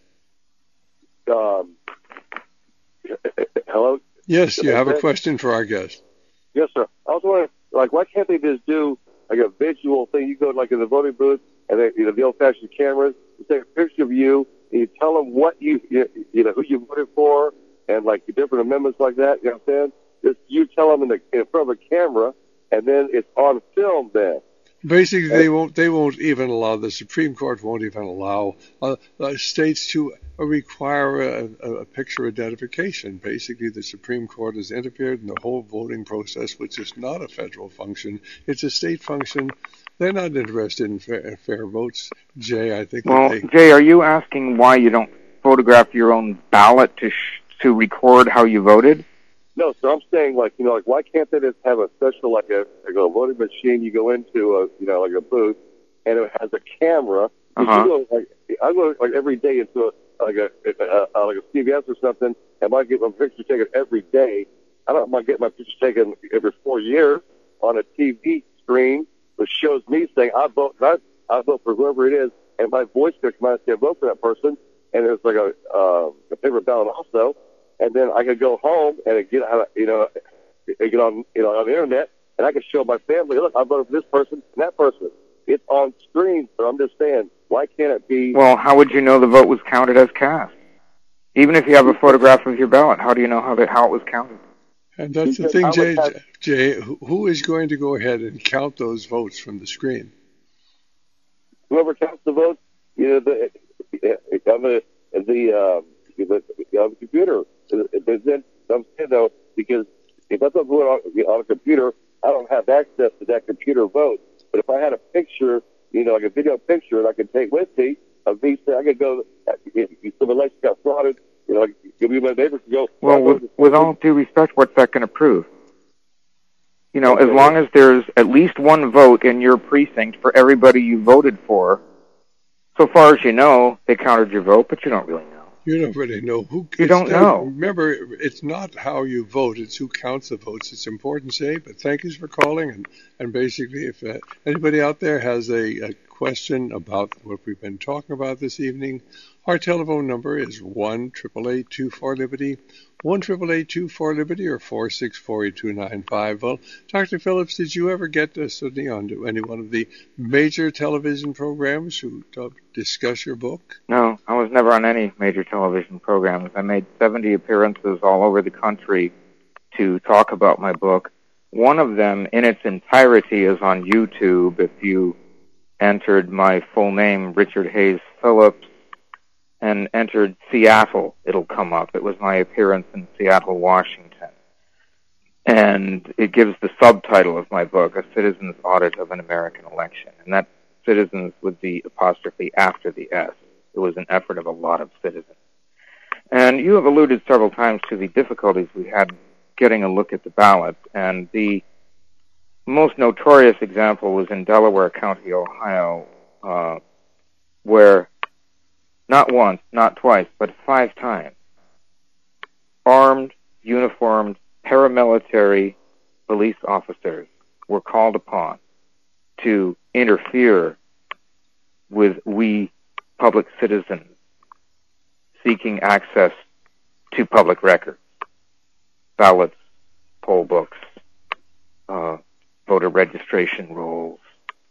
Um, hello? Yes, you have a question for our guest. Yes, sir. I was wondering, like, why can't they just do like a visual thing? You go like in the voting booth, and they, you know, the old-fashioned cameras. You take a picture of you, and you tell them what you, you, you know, who you voted for, and like the different amendments like that. You know what I'm saying? Just you tell them in the in front of a camera, and then it's on film. Then Basically, they won't. They won't even allow. The Supreme Court won't even allow uh, uh, states to uh, require a, a, a picture identification. Basically, the Supreme Court has interfered in the whole voting process, which is not a federal function. It's a state function. They're not interested in fair, fair votes, Jay. I think. Well, that they, Jay, are you asking why you don't photograph your own ballot to sh- to record how you voted? no, so I'm saying like you know like why can't they just have a special like a, like a voting machine? You go into a you know like a booth, and it has a camera. Uh-huh. You go, like, I go like every day into a, like a, a, a like a C V S or something, and I get my picture taken every day. I don't mind getting my picture taken every four years on a T V screen, which shows me saying I vote, I, I vote for whoever it is, and my voice could come out and say I vote for that person, and it's like a uh, a paper ballot also, and then I could go home and get out, you know, get on you know on the internet, and I could show my family, look, I voted for this person and that person. It's on screen, but I'm just saying, why can't it be? Well, how would you know the vote was counted as cast? Even if you have a photograph of your ballot, how do you know how, that, how it was counted? and that's the Because thing, I would Jay. have- Jay, who, who is going to go ahead and count those votes from the screen? Whoever counts the votes, you know, the on the the, um, the, on the computer. But then I'm saying though, because if I don't go on, on a computer, I don't have access to that computer vote. But if I had a picture, you know, like a video picture, that I could take with me of me, say I could go. If some election got frauded, you know, like, give me my neighbors to go. Well, with, with all due respect, what's that going to prove? You know, as long as there's at least one vote in your precinct for everybody you voted for, so far as you know, they counted your vote, but you don't really know. You don't really know who. You it's don't not- know. Remember, it's not how you vote; it's who counts the votes. It's important, Jay. But thank you for calling, and and basically, if uh, anybody out there has a, a question about what we've been talking about this evening, our telephone number is one eight eight eight, two four, Liberty, one eight eight eight, two four, Liberty, or four six four, eight two nine five. Well, Doctor Phillips, did you ever get uh, Sydney onto any one of the major television programs who uh, discuss your book? No, I was never on any major television programs. I made seventy appearances all over the country to talk about my book. One of them, in its entirety, is on YouTube. If you entered my full name, Richard Hayes Phillips, and entered Seattle, it'll come up. It was my appearance in Seattle, Washington. And it gives the subtitle of my book, A Citizen's Audit of an American Election. And that citizens with the apostrophe after the S. It was an effort of a lot of citizens. And you have alluded several times to the difficulties we had getting a look at the ballots, and the most notorious example was in Delaware County, Ohio, uh, where not once, not twice, but five times, armed, uniformed, paramilitary police officers were called upon to interfere with we public citizens seeking access to public records. Ballots, poll books, uh, voter registration rolls.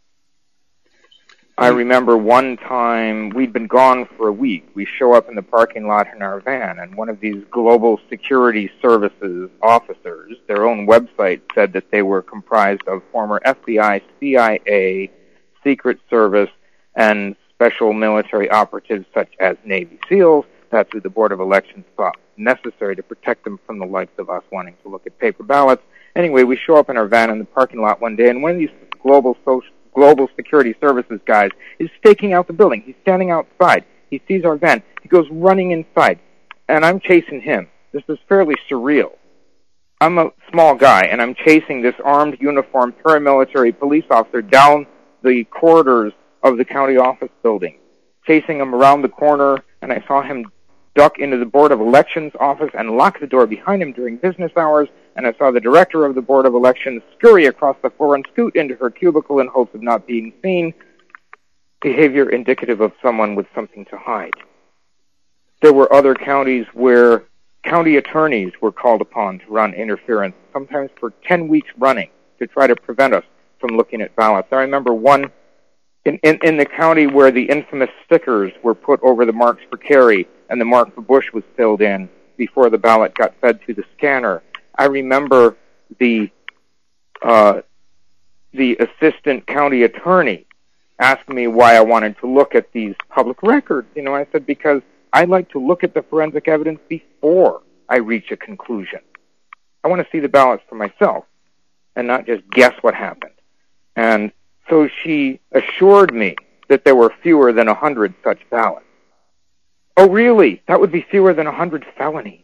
I remember one time, we'd been gone for a week. We show up in the parking lot in our van, and one of these global security services officers, their own website said that they were comprised of former F B I, C I A, Secret Service, and special military operatives such as Navy SEALs. That's who the Board of Elections thought necessary to protect them from the likes of us wanting to look at paper ballots. Anyway, we show up in our van in the parking lot one day, and one of these global social, global security services guys is staking out the building. He's standing outside. He sees our van. He goes running inside, and I'm chasing him. This is fairly surreal. I'm a small guy, and I'm chasing this armed, uniformed, paramilitary police officer down the corridors of the county office building, chasing him around the corner, and I saw him duck into the Board of Elections office and lock the door behind him during business hours, and I saw the director of the Board of Elections scurry across the floor and scoot into her cubicle in hopes of not being seen, behavior indicative of someone with something to hide. There were other counties where county attorneys were called upon to run interference, sometimes for ten weeks running, to try to prevent us from looking at ballots. I remember one in, in, in the county where the infamous stickers were put over the marks for Kerry and the mark for Bush was filled in before the ballot got fed to the scanner. I remember the uh, the assistant county attorney asked me why I wanted to look at these public records. You know, I said, because I like to look at the forensic evidence before I reach a conclusion. I want to see the ballots for myself and not just guess what happened. And so she assured me that there were fewer than a hundred such ballots. Oh, really? That would be fewer than a hundred felonies.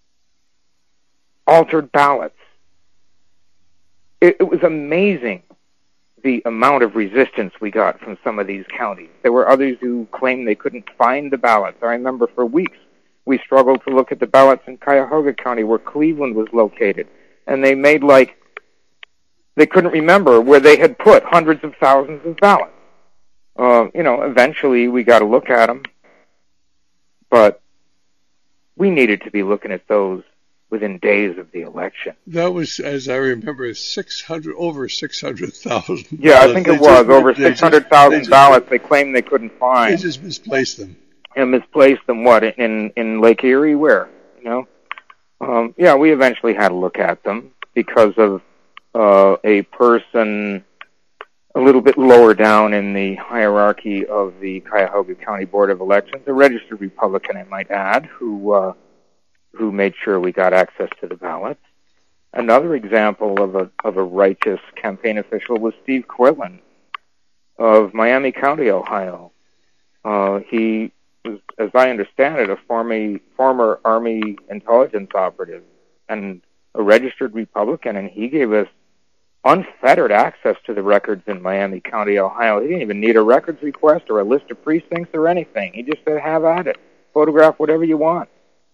Altered ballots. It, it was amazing the amount of resistance we got from some of these counties. There were others who claimed they couldn't find the ballots. I remember for weeks we struggled to look at the ballots in Cuyahoga County where Cleveland was located. And they made like they couldn't remember where they had put hundreds of thousands of ballots. Uh, you know, eventually we got to look at them. But we needed to be looking at those within days of the election. That was, as I remember, six hundred over six hundred thousand. Yeah, I think it was over six hundred thousand ballots. They claimed they couldn't find. They just misplaced them. And misplaced them. What in in Lake Erie? Where? You know? Um, yeah, we eventually had to look at them because of uh, a person a little bit lower down in the hierarchy of the Cuyahoga County Board of Elections, a registered Republican, I might add, who uh, who made sure we got access to the ballots. Another example of a of a righteous campaign official was Steve Quillen of Miami County, Ohio. Uh, he was, as I understand it, a former former Army intelligence operative and a registered Republican, and he gave us unfettered access to the records in Miami County, Ohio. He didn't even need a records request or a list of precincts or anything. He just said, have at it. Photograph whatever you want.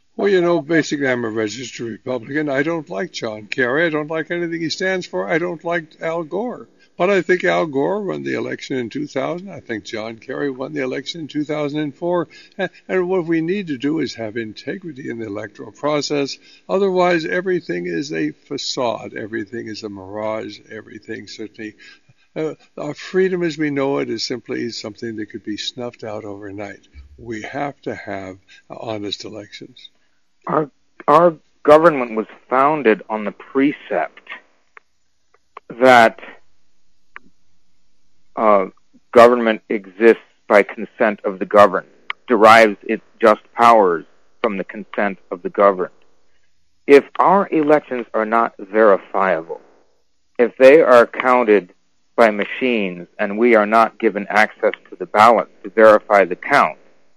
Well, you know, basically I'm a registered Republican. I don't like John Kerry. I don't like anything he stands for. I don't like Al Gore. But I think Al Gore won the election in two thousand. I think John Kerry won the election in two thousand four. And what we need to do is have integrity in the electoral process. Otherwise, everything is a facade. Everything is a mirage. Everything certainly... Uh, our freedom as we know it is simply something that could be snuffed out overnight. We have to have honest elections. Our, our government was founded on the precept that Uh, government exists by consent of the governed, derives its just powers from the consent of the governed. If our elections are not verifiable, if they are counted by machines and we are not given access to the ballots to verify the count,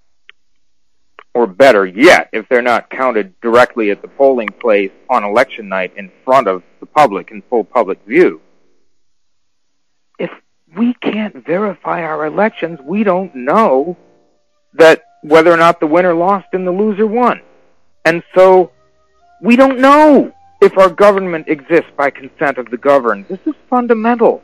or better yet, if they're not counted directly at the polling place on election night in front of the public, in full public view, if we can't verify our elections, we don't know that whether or not the winner lost and the loser won. And so we don't know if our government exists by consent of the governed. This is fundamental.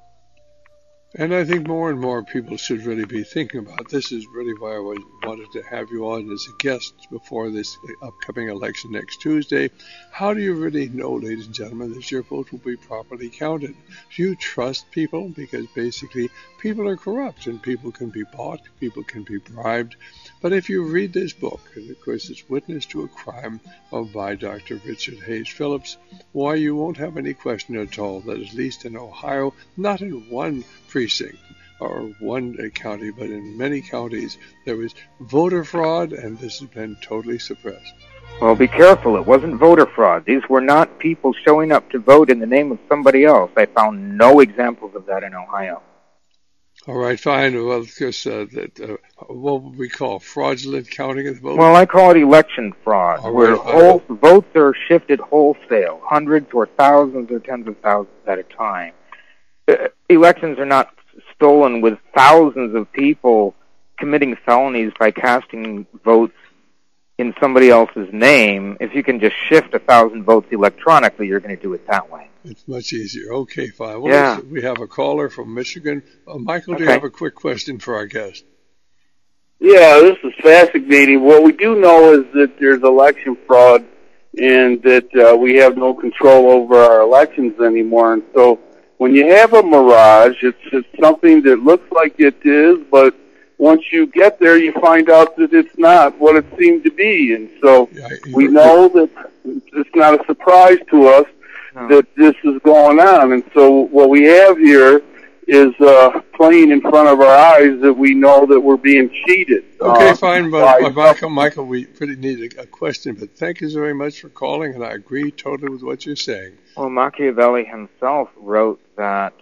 And I think more and more people should really be thinking about this. Is really why I wanted to have you on as a guest before this upcoming election next Tuesday. How do you really know, ladies and gentlemen, that your vote will be properly counted? Do you trust people? Because basically people are corrupt and people can be bought, people can be bribed. But if you read this book, and of course it's Witness to a Crime by Doctor Richard Hayes Phillips, why you won't have any question at all that at least in Ohio, not in one precinct or one county, but in many counties, there was voter fraud, and this has been totally suppressed. Well, be careful. It wasn't voter fraud. These were not people showing up to vote in the name of somebody else. I found no examples of that in Ohio. All right, fine. Well, of course, uh, that, uh, what would we call fraudulent counting of the vote? Well, I call it election fraud, All where right, whole, votes are shifted wholesale, hundreds or thousands or tens of thousands at a time. Uh, elections are not stolen with thousands of people committing felonies by casting votes in somebody else's name. If you can just shift a thousand votes electronically, you're going to do it that way. It's much easier. Okay, fine. Well, yeah. We have a caller from Michigan. Uh, Michael, do okay. you have a quick question for our guest? Yeah, this is fascinating. What we do know is that there's election fraud and that uh, we have no control over our elections anymore. And so when you have a mirage, it's, it's something that looks like it is, but once you get there, you find out that it's not what it seemed to be. And so yeah, we know that it's not a surprise to us no. that this is going on. And so what we have here is uh, playing in front of our eyes that we know that we're being cheated. Okay, uh, fine, but uh, Michael, Michael, we pretty need a, a question, but thank you very much for calling, and I agree totally with what you're saying. Well, Machiavelli himself wrote that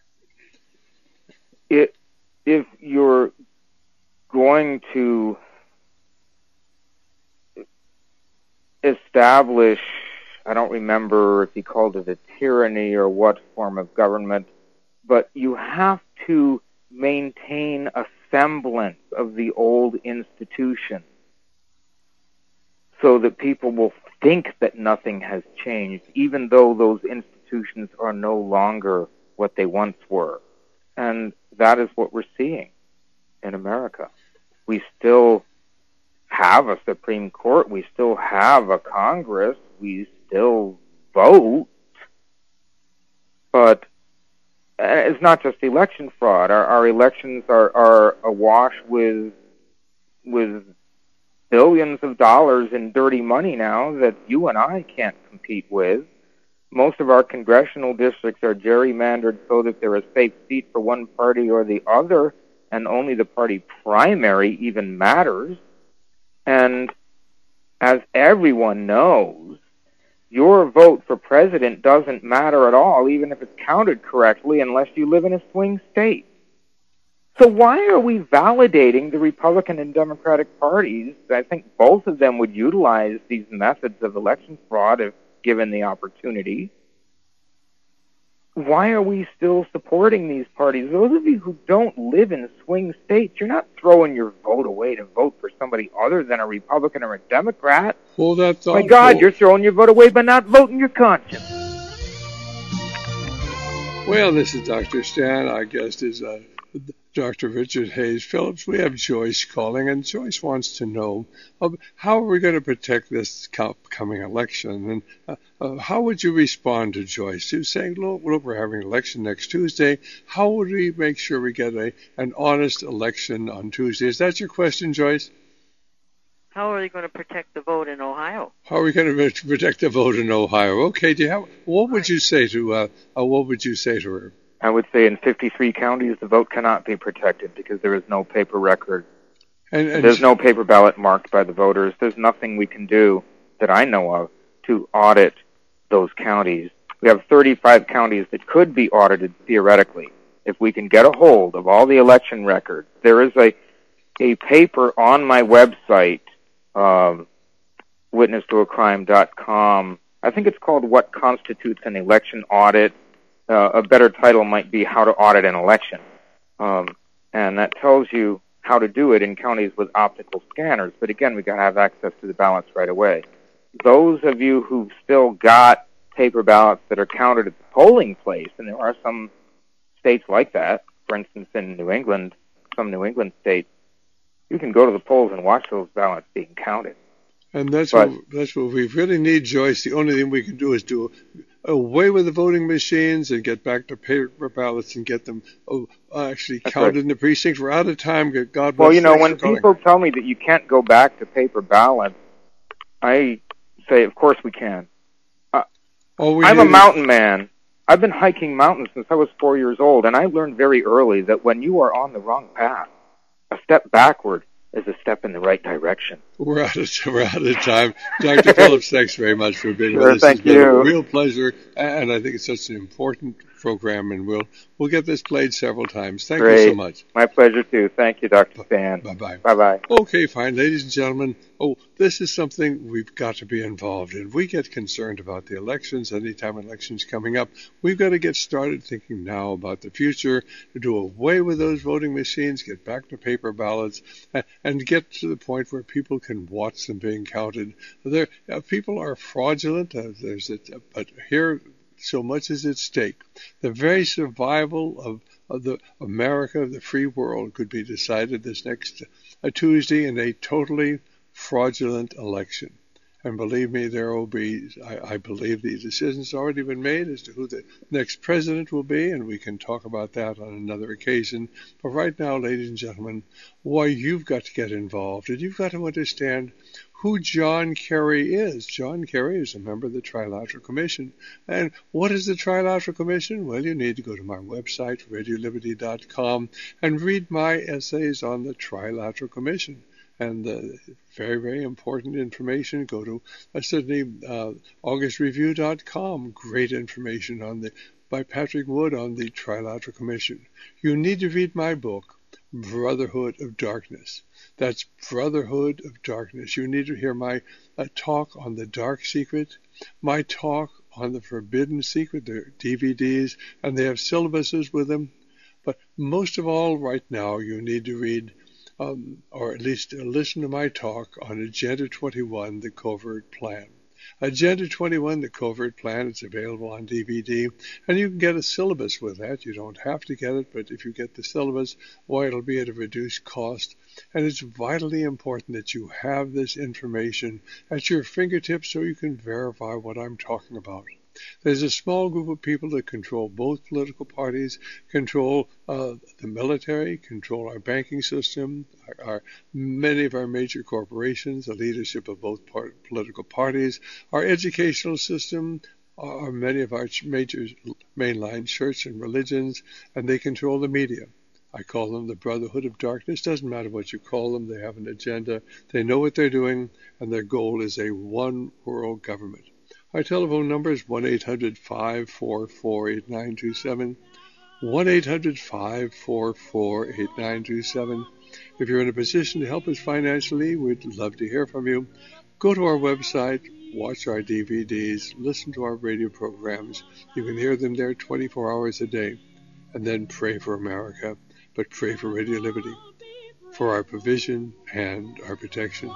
it, if you're going to establish, I don't remember if he called it a tyranny or what form of government, but you have to maintain a semblance of the old institution so that people will think that nothing has changed, even though those institutions are no longer what they once were. And that is what we're seeing in America. We still have a Supreme Court. We still have a Congress. We still vote. But it's not just election fraud. Our, our elections are, are awash with with billions of dollars in dirty money now that you and I can't compete with. Most of our congressional districts are gerrymandered so that there is a safe seat for one party or the other, and only the party primary even matters. And as everyone knows, your vote for president doesn't matter at all, even if it's counted correctly, unless you live in a swing state. So why are we validating the Republican and Democratic parties? I think both of them would utilize these methods of election fraud if given the opportunity. why are we still supporting these parties? Those of you who don't live in swing states, you're not throwing your vote away to vote for somebody other than a Republican or a Democrat. Well, that's My God, you're throwing your vote away by not voting your conscience. Well, this is Doctor Stan. Our guest is uh, Doctor Richard Hayes Phillips. We have Joyce calling, and Joyce wants to know uh, how are we going to protect this coming election, and uh, uh, how would you respond to Joyce who's saying, look, look, we're having an election next Tuesday. How would we make sure we get a an honest election on Tuesday? Is that your question, Joyce? How are they going to protect the vote in Ohio? How are we going to protect the vote in Ohio? Okay, do you have, what would you say to uh, uh, what would you say to her? I would say in fifty-three counties the vote cannot be protected because there is no paper record. And, and There's no paper ballot marked by the voters. There's nothing we can do that I know of to audit those counties. We have thirty-five counties that could be audited theoretically if we can get a hold of all the election records. There is a a paper on my website, um, witness to a crime dot com. I think it's called What Constitutes an Election Audit. Uh, a better title might be How to Audit an Election. Um, and that tells you how to do it in counties with optical scanners. But again, we've got to have access to the ballots right away. Those of you who've still got paper ballots that are counted at the polling place, and there are some states like that, for instance, in New England, some New England states, you can go to the polls and watch those ballots being counted. And that's but, what that's what we really need, Joyce. The only thing we can do is do away with the voting machines and get back to paper ballots and get them oh, actually counted right. in the precincts. We're out of time. God bless. Well, you know, when people tell me that you can't go back to paper ballots, I say, of course we can. Uh, we I'm a mountain man. I've been hiking mountains since I was four years old, and I learned very early that when you are on the wrong path, a step backward is a step in the right direction. We're out of, we're out of time. Doctor Phillips, thanks very much for being sure, with us. Thank it's been you. a real pleasure, and I think it's such an important program, and we'll we'll get this played several times. Thank Great. you so much. My pleasure, too. Thank you, Doctor Stan. Bye-bye. Bye-bye. Okay, fine. Ladies and gentlemen, oh, this is something we've got to be involved in. We get concerned about the elections. Anytime an election's coming up, we've got to get started thinking now about the future, to do away with those voting machines, get back to paper ballots, and, and get to the point where people can watch them being counted. There, uh, people are fraudulent. Uh, there's a, but here, so much is at stake. The very survival of, of the America, of the free world, could be decided this next uh, Tuesday in a totally fraudulent election. And believe me, there will be, I, I believe the decision's already been made as to who the next president will be, and we can talk about that on another occasion. But right now, ladies and gentlemen, why, you've got to get involved, and you've got to understand who John Kerry is. John Kerry is a member of the Trilateral Commission. And what is the Trilateral Commission? Well, you need to go to my website, radio liberty dot com, and read my essays on the Trilateral Commission. And uh, very, very important information. Go to uh, certainly uh, august review dot com. Great information on the by Patrick Wood on the Trilateral Commission. You need to read my book, Brotherhood of Darkness. That's Brotherhood of Darkness. You need to hear my uh, talk on the Dark Secret, my talk on the Forbidden Secret. They're D V Ds, and they have syllabuses with them. But most of all, right now, you need to read Um, or at least uh, listen to my talk on Agenda twenty-one, the Covert Plan. Agenda twenty-one, the Covert Plan, it's available on D V D, and you can get a syllabus with that. You don't have to get it, but if you get the syllabus, why, it'll be at a reduced cost. And it's vitally important that you have this information at your fingertips so you can verify what I'm talking about. There's a small group of people that control both political parties, control uh, the military, control our banking system, our, our many of our major corporations, the leadership of both part, political parties, our educational system, are many of our major mainline church and religions, and they control the media. I call them the Brotherhood of Darkness. Doesn't matter what you call them. They have an agenda. They know what they're doing, and their goal is a one-world government. Our telephone number is one eight hundred, five four four, eight nine two seven, one eight hundred, five four four, eight nine two seven. If you're in a position to help us financially, we'd love to hear from you. Go to our website, watch our D V Ds, listen to our radio programs. You can hear them there twenty-four hours a day. And then pray for America, but pray for Radio Liberty, for our provision and our protection.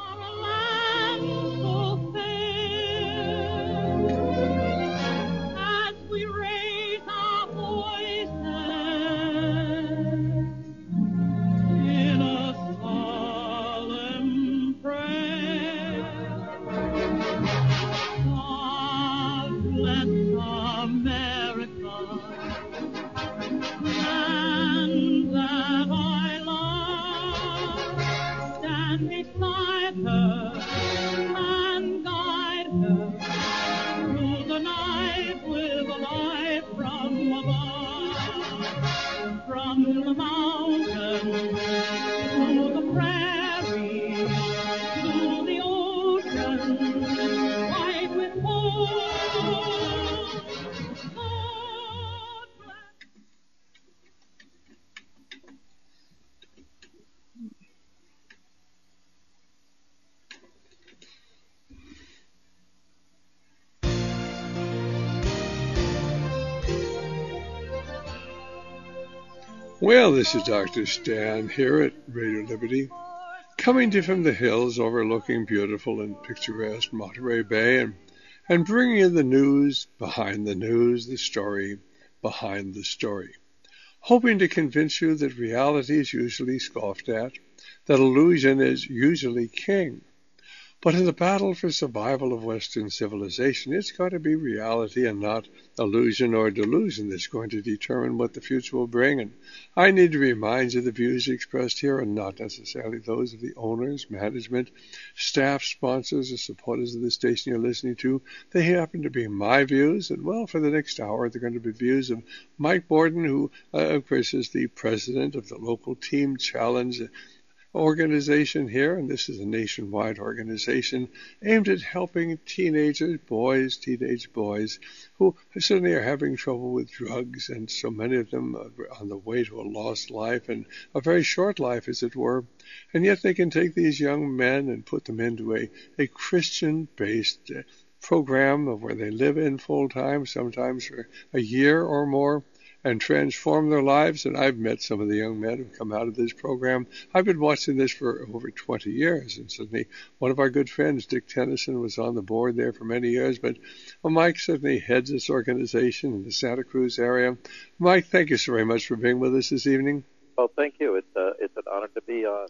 Well, this is Doctor Stan here at Radio Liberty, coming to you from the hills overlooking beautiful and picturesque Monterey Bay, and, and bringing you the news behind the news, the story behind the story, hoping to convince you that reality is usually scoffed at, that illusion is usually king. But in the battle for survival of Western civilization, it's got to be reality and not illusion or delusion that's going to determine what the future will bring. And I need to remind you the views expressed here are not necessarily those of the owners, management, staff, sponsors, or supporters of the station you're listening to. They happen to be my views. And, well, for the next hour, they're going to be views of Mike Borden, who, uh, of course, is the president of the local Team Challenge organization here, and this is a nationwide organization aimed at helping teenagers, boys, teenage boys, who certainly are having trouble with drugs, and so many of them are on the way to a lost life, and a very short life, as it were, and yet they can take these young men and put them into a, a Christian-based program where they live in full-time, sometimes for a year or more, and transform their lives. And I've met some of the young men who've come out of this program. I've been watching this for over twenty years. And certainly one of our good friends, Dick Tennyson, was on the board there for many years. But well, Mike certainly heads this organization in the Santa Cruz area. Mike, thank you so very much for being with us this evening. Well, thank you. It's, uh, it's an honor to be on.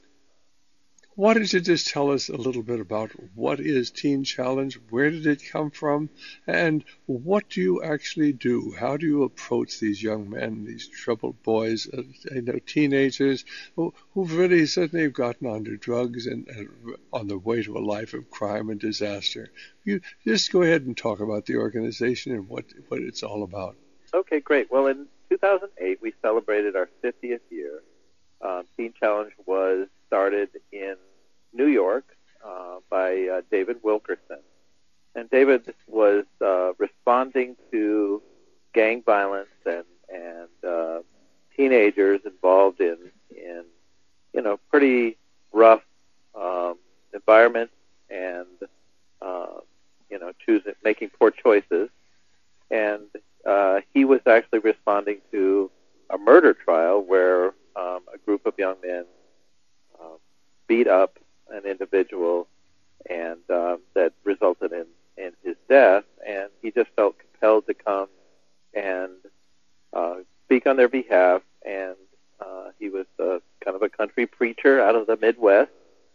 Why don't you just tell us a little bit about what is Teen Challenge, where did it come from, and what do you actually do? How do you approach these young men, these troubled boys, uh, you know, teenagers who, who've really certainly gotten onto drugs and, and on their way to a life of crime and disaster? You just go ahead and talk about the organization and what, what it's all about. Okay, great. Well, in two thousand eight, we celebrated our fiftieth year. Um, Teen Challenge was started in New York uh, by uh, David Wilkerson. And David was uh, responding to gang violence and, and uh, teenagers involved in, in, you know, pretty rough um, environments and, uh, you know, choosing, making poor choices. And uh, he was actually responding to a murder trial where um, a group of young men um, beat up an individual and um, that resulted in, in his death. And he just felt compelled to come and uh, speak on their behalf. And uh, he was uh, kind of a country preacher out of the Midwest.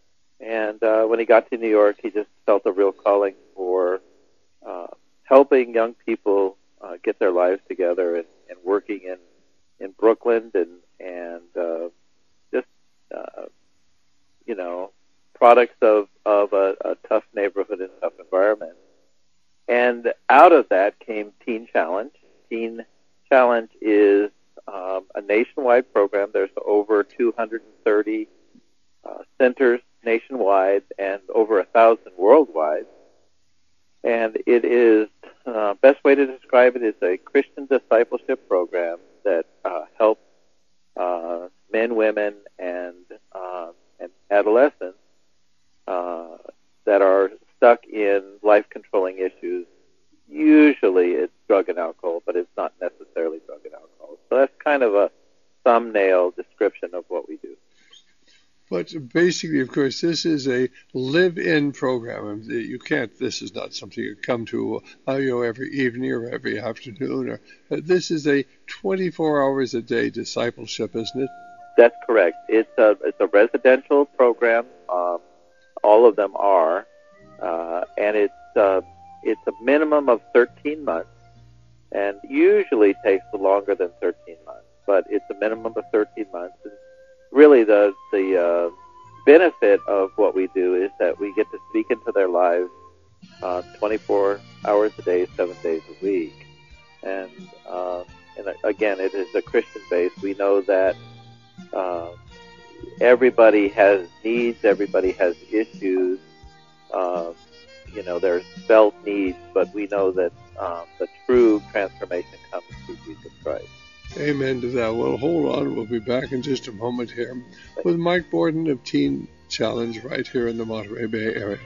And uh, when he got to New York, he just felt a real calling for uh, helping young people uh, get their lives together and, and working in, in Brooklyn and, and uh, just, uh, you know, products of, of a, a tough neighborhood and tough environment. And out of that came Teen Challenge. Teen Challenge is um, a nationwide program. There's over two hundred thirty uh, centers nationwide and over a thousand worldwide. And it is, uh, best way to describe it is a Christian discipleship program that uh, helps uh, men, women, and, uh, and adolescents Uh, that are stuck in life-controlling drug and alcohol, but it's not necessarily drug and alcohol. So that's kind of a thumbnail description of what we do. But basically, of course, this is a live-in program. You can't, this is not something you come to uh, you know, every evening or every afternoon. Or uh, This is a twenty-four hours a day discipleship, isn't it? That's correct. It's a, it's a residential program. Um, all of them are. Uh, and it's, uh, it's a minimum of thirteen months, and usually takes longer than thirteen months. But it's a minimum of thirteen months. And really, the the uh, benefit of what we do is that we get to speak into their lives uh, twenty-four hours a day, seven days a week. And, uh, and again, it is a Christian base. We know that uh, everybody has needs, everybody has issues. Uh, you know, there's felt needs, but we know that um, the true transformation comes through Jesus Christ. Amen to that. Well, hold on. We'll be back in just a moment here with Mike Borden of Teen Challenge right here in the Monterey Bay area.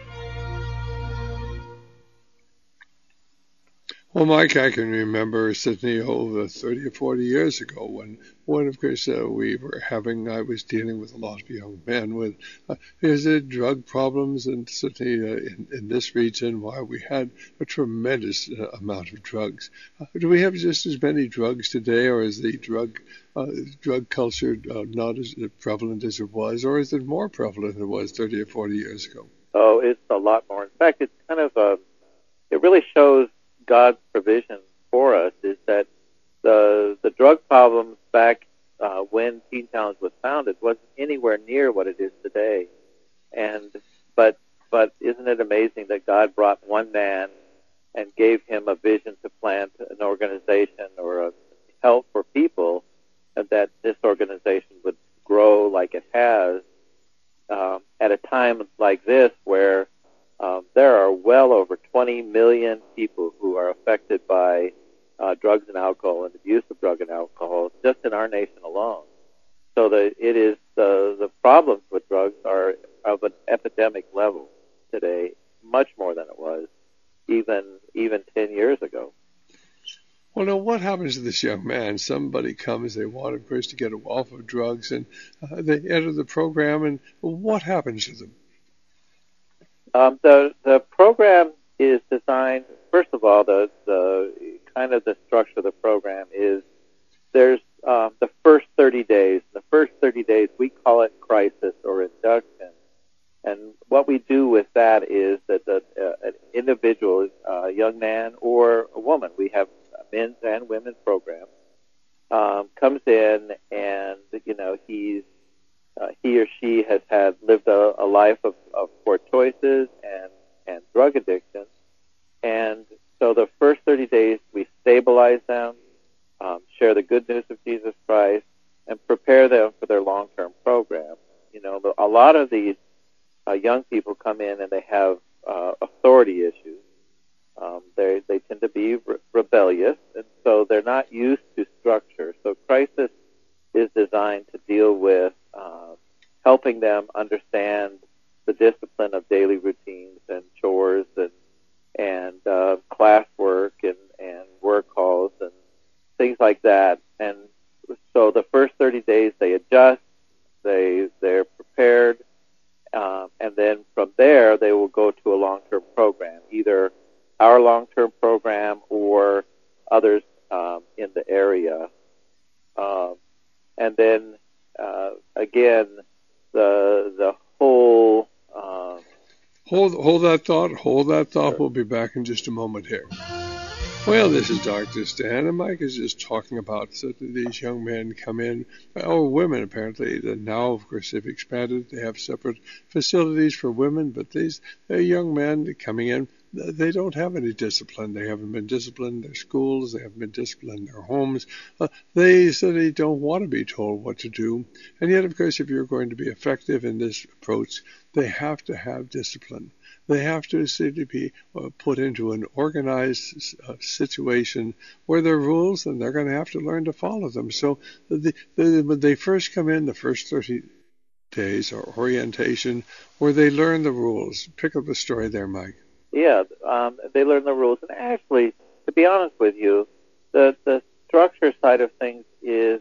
Well, Mike, I can remember Sydney over thirty or forty years ago when, when of course, uh, we were having, I was dealing with a lot of young men with, uh, is it drug problems in Sydney, uh, in, in this region, why we had a tremendous uh, amount of drugs. Uh, do we have just as many drugs today, or is the drug uh, drug culture uh, not as prevalent as it was, or is it more prevalent than it was thirty or forty years ago? Oh, it's a lot more. In fact, it's kind of a, it really shows God's provision for us is that the the drug problems back uh, when Teen Challenge was founded wasn't anywhere near what it is today. And but but isn't it amazing that God brought one man and gave him a vision to plant an organization or a help for people, and that this organization would grow like it has um, at a time like this where Um, there are well over twenty million people who are affected by uh, drugs and alcohol and abuse of drug and alcohol just in our nation alone. So the, it is the, the problems with drugs are of an epidemic level today, much more than it was even even ten years ago. Well, now, what happens to this young man? Somebody comes, they want, of course, to get off of drugs, and uh, they enter the program, and what happens to them? Um, the the program is designed. First of all, the the kind of the structure of the program is there's um, the first thirty days. The first thirty days we call it crisis or induction, and what we do with that is that the uh, an individual, a uh, young man or a woman, we have men's and women's programs, um, comes in and you know he's. Uh, he or she has had lived a, a life of, of poor choices and, and drug addiction. And so the first thirty days, we stabilize them, um, share the good news of Jesus Christ, and prepare them for their long-term program. You know, the, a lot of these uh, young people come in and they have uh, authority issues. Um, they they tend to be re- rebellious, and so they're not used to structure. So crisis is designed to deal with uh, helping them understand the discipline of daily routines and chores and and uh, classwork and, and work calls and things like that. And so the first thirty days they adjust, they they're prepared, um, and then from there they will go to a long-term program, either our long-term program or others um, in the area. Um, And then uh, again, the the whole uh, hold hold that thought. Hold that thought. We'll be back in just a moment here. Well, this is Doctor Stan, and Mike is just talking about so these young men come in, or women apparently. Now, of course, they've expanded. They have separate facilities for women, but these young men coming in, they don't have any discipline. They haven't been disciplined in their schools. They haven't been disciplined in their homes. Uh, they so they don't want to be told what to do. And yet, of course, if you're going to be effective in this approach, they have to have discipline. They have to simply be uh, put into an organized uh, situation where there are rules, and they're going to have to learn to follow them. So the, the, when they first come in, the first thirty days or orientation, where they learn the rules. Pick up the story there, Mike. Yeah, um, they learn the rules. And actually, to be honest with you, the the structure side of things is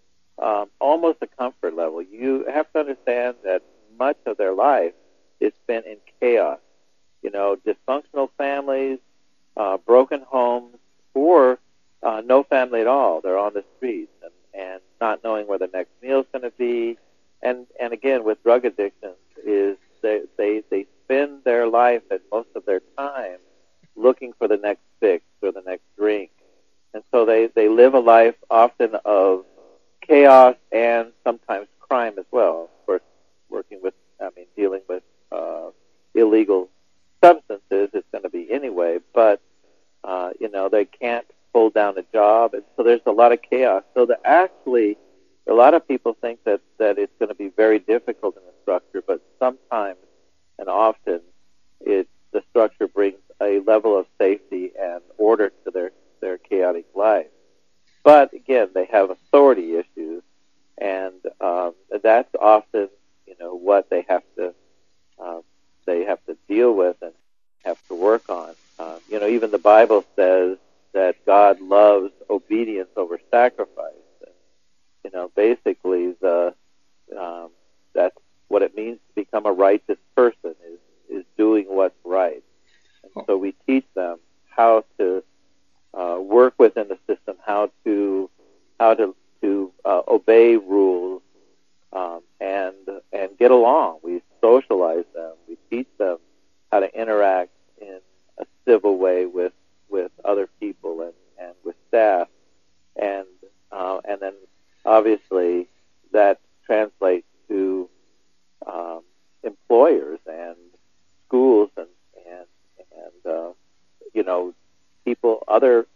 um, almost a comfort level. You have to understand that much of their life is spent in chaos. You know, dysfunctional families, uh, broken homes, or uh, no family at all. They're on the streets and, and not knowing where the next meal is going to be. And and again, with drug addictions, is they, they they spend their life and most of their time looking for the next fix or the next drink. And so they, they live a life often of chaos and sometimes crime as well. Of course, working with, I mean, dealing with uh, illegal substances, it's going to be anyway, but, uh, you know, they can't hold down a job, and so there's a lot of chaos. So that actually, a lot of people think that, that it's going to be very difficult in the structure, but sometimes and often it, the structure brings a level of safety and order to their, their chaotic life. But again, they have authority issues, and um, that's often, you know, what they have to uh, they have to deal with and have to work on. Um, you know, even the Bible says that God loves obedience over sacrifice. And, you know, basically, the um, that's what it means to become a righteous person is is doing what's right. And so we teach them how to uh, work within the system, how to how to to uh, obey rules, um, and and get along. We socialize them. We teach them how to interact in a civil way with, with other people and, and with staff, and uh, and then obviously that translates to um, employers and schools and and and uh, you know, people. Other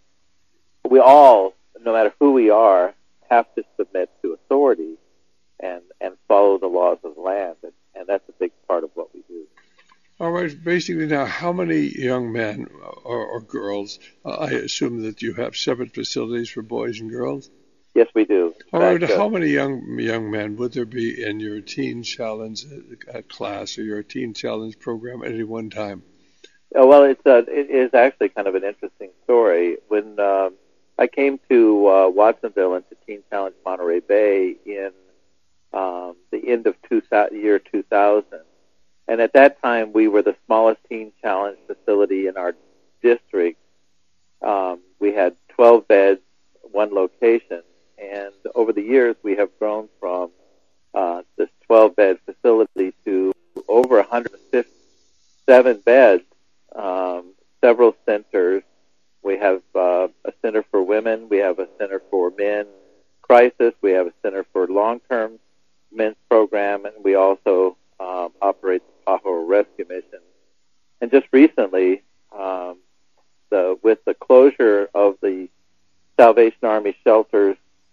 we all, no matter who we are, have to submit to authority and and follow the laws of the land, and, and that's a big part of what we do. All right, basically now, how many young men or, or girls, uh, I assume that you have separate facilities for boys and girls? Yes, we do. All right, That's, uh, how many young young men would there be in your Teen Challenge uh, class or your Teen Challenge program at any one time? Oh, well, it's uh, it is actually kind of an interesting story. When um, I came to uh, Watsonville and to Teen Challenge Monterey Bay in um, the end of two thousand, year two thousand, and at that time we were the smallest Teen Challenge facility in our district. Um, we had twelve beds, one location, and over the years we have grown from uh, this twelve-bed facility to over one hundred fifty-seven beds. Um, several centers. We have uh, a center for women. We have a center for men crisis. We have a center for long-term men's program, and we also um, operate the Pajaro Rescue Mission. And just recently, um, the with the closure of the Salvation Army shelters,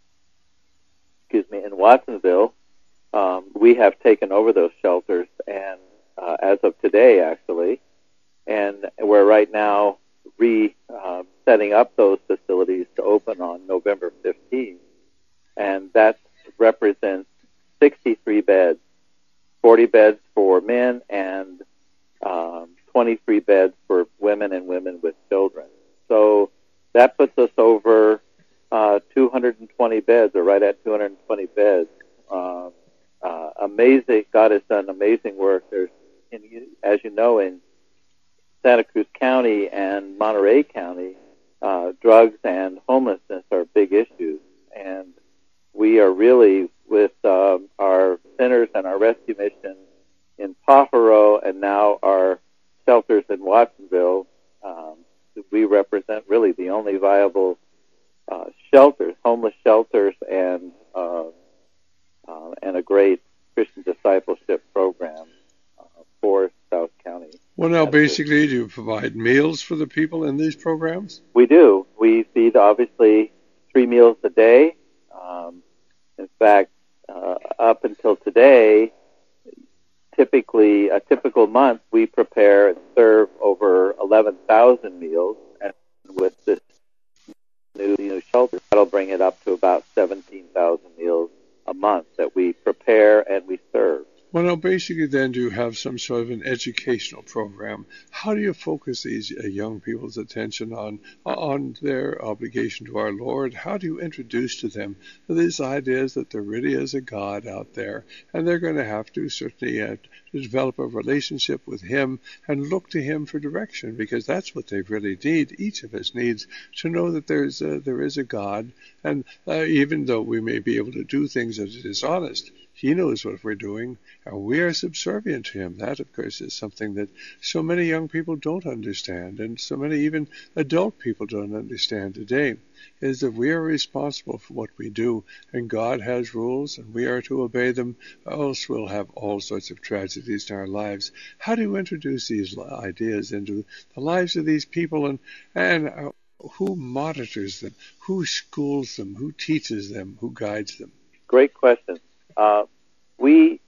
excuse me, in Watsonville, um, we have taken over those shelters, and uh, as of today, actually. And we're right now re uh, setting up those facilities to open on November fifteenth. And that represents sixty-three beds, forty beds for men and um, twenty-three beds for women and women with children. So that puts us over uh, two hundred twenty beds, or right at two hundred twenty beds. Uh, uh, amazing. God has done amazing work. There's, in, as you know, in Santa Cruz County and Monterey County, uh, drugs and homelessness are big issues, and we are really, with um, our centers and our rescue mission in Pajaro and now our shelters in Watsonville, um, we represent really the only viable uh, shelters, homeless shelters, and uh, uh, and a great Christian discipleship program uh, for South County. Well, now, basically, do you provide meals for the people in these programs? We do. We feed, obviously, three meals a day. Um, in fact, uh, up until today, typically, a typical month, we prepare and serve over eleven thousand meals. And with this new, new shelter, that'll bring it up to about seventeen thousand meals a month that we prepare and we serve. Well, now, basically, then, do you have some sort of an educational program? How do you focus these uh, young people's attention on on their obligation to our Lord? How do you introduce to them these ideas that there really is a God out there, and they're going to have to certainly uh, develop a relationship with Him and look to Him for direction, because that's what they really need. Each of us needs to know that there's a, there is a God, and uh, even though we may be able to do things that are dishonest, He knows what we're doing, and we are subservient to Him. That, of course, is something that so many young people don't understand, and so many even adult people don't understand today, is that we are responsible for what we do, and God has rules, and we are to obey them, or else we'll have all sorts of tragedies in our lives. How do you introduce these ideas into the lives of these people, and, and uh, who monitors them, who schools them, who teaches them, who guides them? Great question. Uh, we,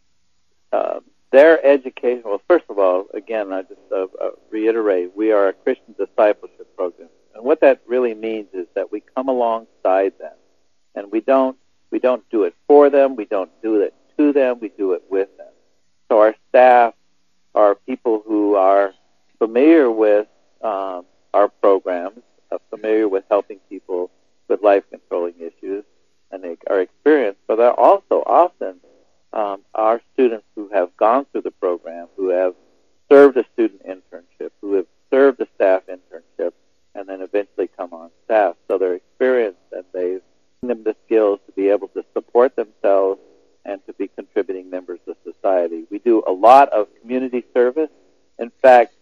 uh, their education, well, first of all, again, I just uh, uh, reiterate, we are a Christian discipleship program. And what that really means is that we come alongside them. And we don't, we don't do it for them, we don't do it to them, we do it with them. So our staff are people who are familiar with um, our programs, are familiar with helping people with life-controlling issues, and they are experienced, but they're also often um, our students who have gone through the program, who have served a student internship, who have served a staff internship, and then eventually come on staff. So they're experienced, and they've given them the skills to be able to support themselves and to be contributing members of society. We do a lot of community service. In fact,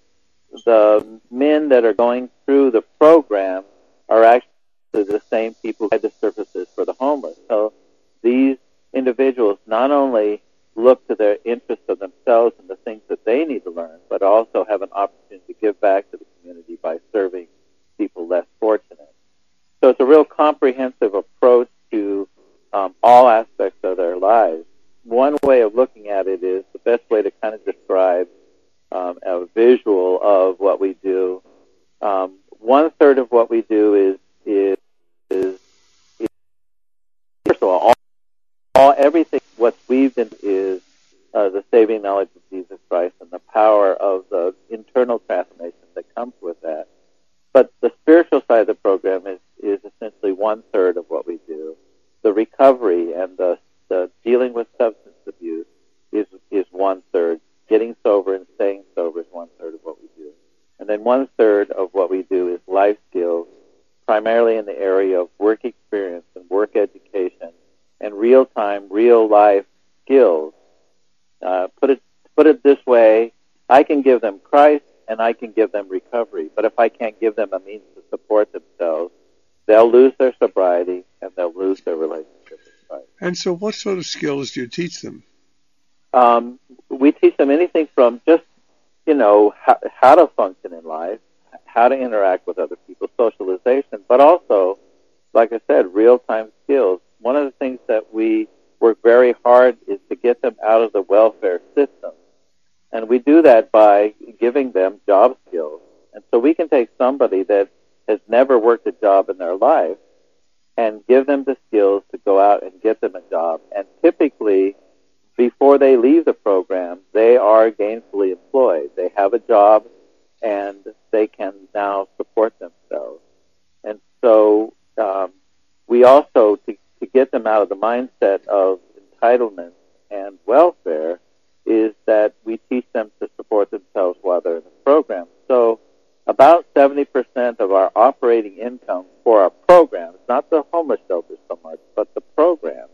the men that are going through the program are actually the same people who provide the services for the homeless. So these individuals not only look to their interests of themselves and the things that they need to learn, but also have an opportunity to give back to the community by serving people less fortunate. So it's a real comprehensive approach to um, all aspects of their lives. One way of looking at it is the best way to kind of describe um, a visual of what we do. Um, one third of what we do is is is, is first of all, all, all everything what we've been is uh, the saving knowledge of Jesus Christ and the power of the internal transformation that comes with that. But the spiritual side of the program is, is essentially one third of what we do. The recovery and the, the dealing with substance abuse is is one third. Getting sober and staying sober is one third of what we do. And then one third of what we do is life skills, primarily in the area of work experience and work education and real-time, real-life skills. Uh, put it put it this way, I can give them Christ and I can give them recovery, but if I can't give them a means to support themselves, they'll lose their sobriety and they'll lose their relationship with Christ. And so what sort of skills do you teach them? Um, we teach them anything from just, you know, how, how to function in life, how to interact with other people, socialization, but also, like I said, real-time skills. One of the things that we work very hard is to get them out of the welfare system. And we do that by giving them job skills. And so we can take somebody that has never worked a job in their life and give them the skills to go out and get them a job. And typically, before they leave the program, they are gainfully employed. They have a job and they can now support themselves. And so um, we also, to, to get them out of the mindset of entitlement and welfare, is that we teach them to support themselves while they're in the program. So about seventy percent of our operating income for our programs, not the homeless shelters so much, but the programs,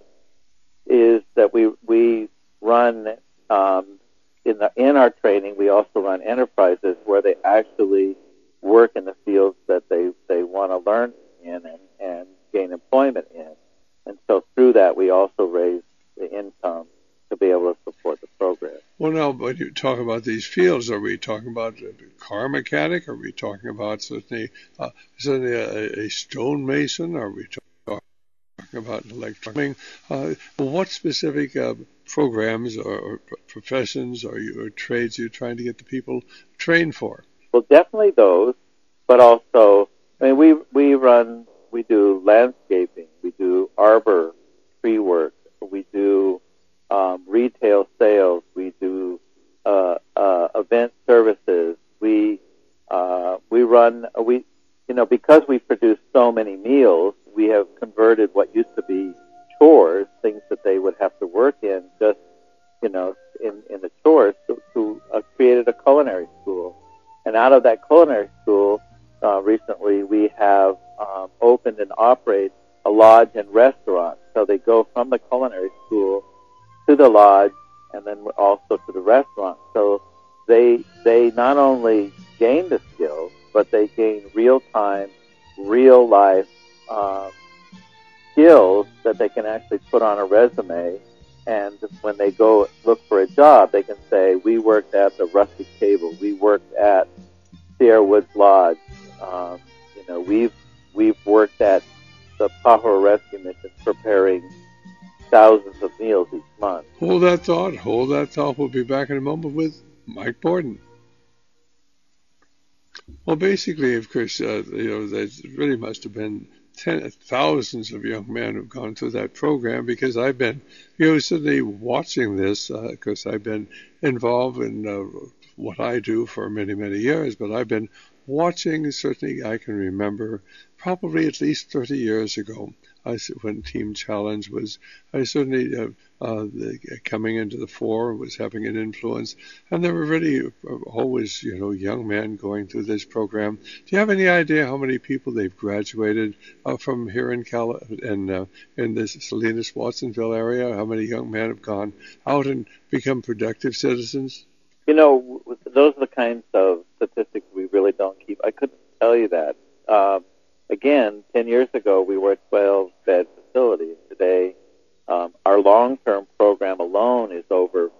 is that we we run um, in the in our training. We also run enterprises where they actually work in the fields that they they want to learn in and, and gain employment in. And so through that, we also raise the income to be able to support the program. Well, now, when you talk about these fields, are we talking about a car mechanic? Are we talking about certainly, uh, certainly a, a stonemason? Are we talking about electronic? Uh, what specific uh, programs or, or professions or, you, or trades are you trying to get the people trained for? Well, definitely those, but also, I mean, we we run, we do landscaping, we do arbor, tree work, we do um, retail sales. We do uh, uh, event services. We uh, we run we you know because we produce so many meals, we have converted what used to be chores, things that they would have to work in, just you know in in the chores, to, to uh, created a culinary school. And out of that culinary school, uh, recently we have um, opened and operate a lodge and restaurant. So they go from the culinary school to the lodge and then also to the restaurant. So they they not only gain the skills, but they gain real-time, real-life um, skills that they can actually put on a resume. And when they go look for a job, they can say, we worked at the Rustic Table, we worked at Sierra Woods Lodge, um, you know, we've we've worked at the Pajaro Rescue Mission preparing thousands of meals each month. Hold that thought, hold that thought. We'll be back in a moment with Mike Borden. Well, basically, of course, uh, you know, there really must have been ten, thousands of young men who've gone through that program, because I've been, you know, suddenly watching this, because uh, I've been involved in uh, what I do for many, many years, but I've been watching, certainly I can remember, probably at least thirty years ago, I, when Team Challenge was, I certainly uh, uh, the, coming into the fore, was having an influence, and there were really always, you know, young men going through this program. Do you have any idea how many people they've graduated uh, from here in Cal in uh, in this Salinas Watsonville area? How many young men have gone out and become productive citizens? You know, those are the kinds of statistics we really don't keep. I couldn't tell you that. Um, again, ten years ago, we were a twelve-bed facility. Today, um, our long-term program alone is over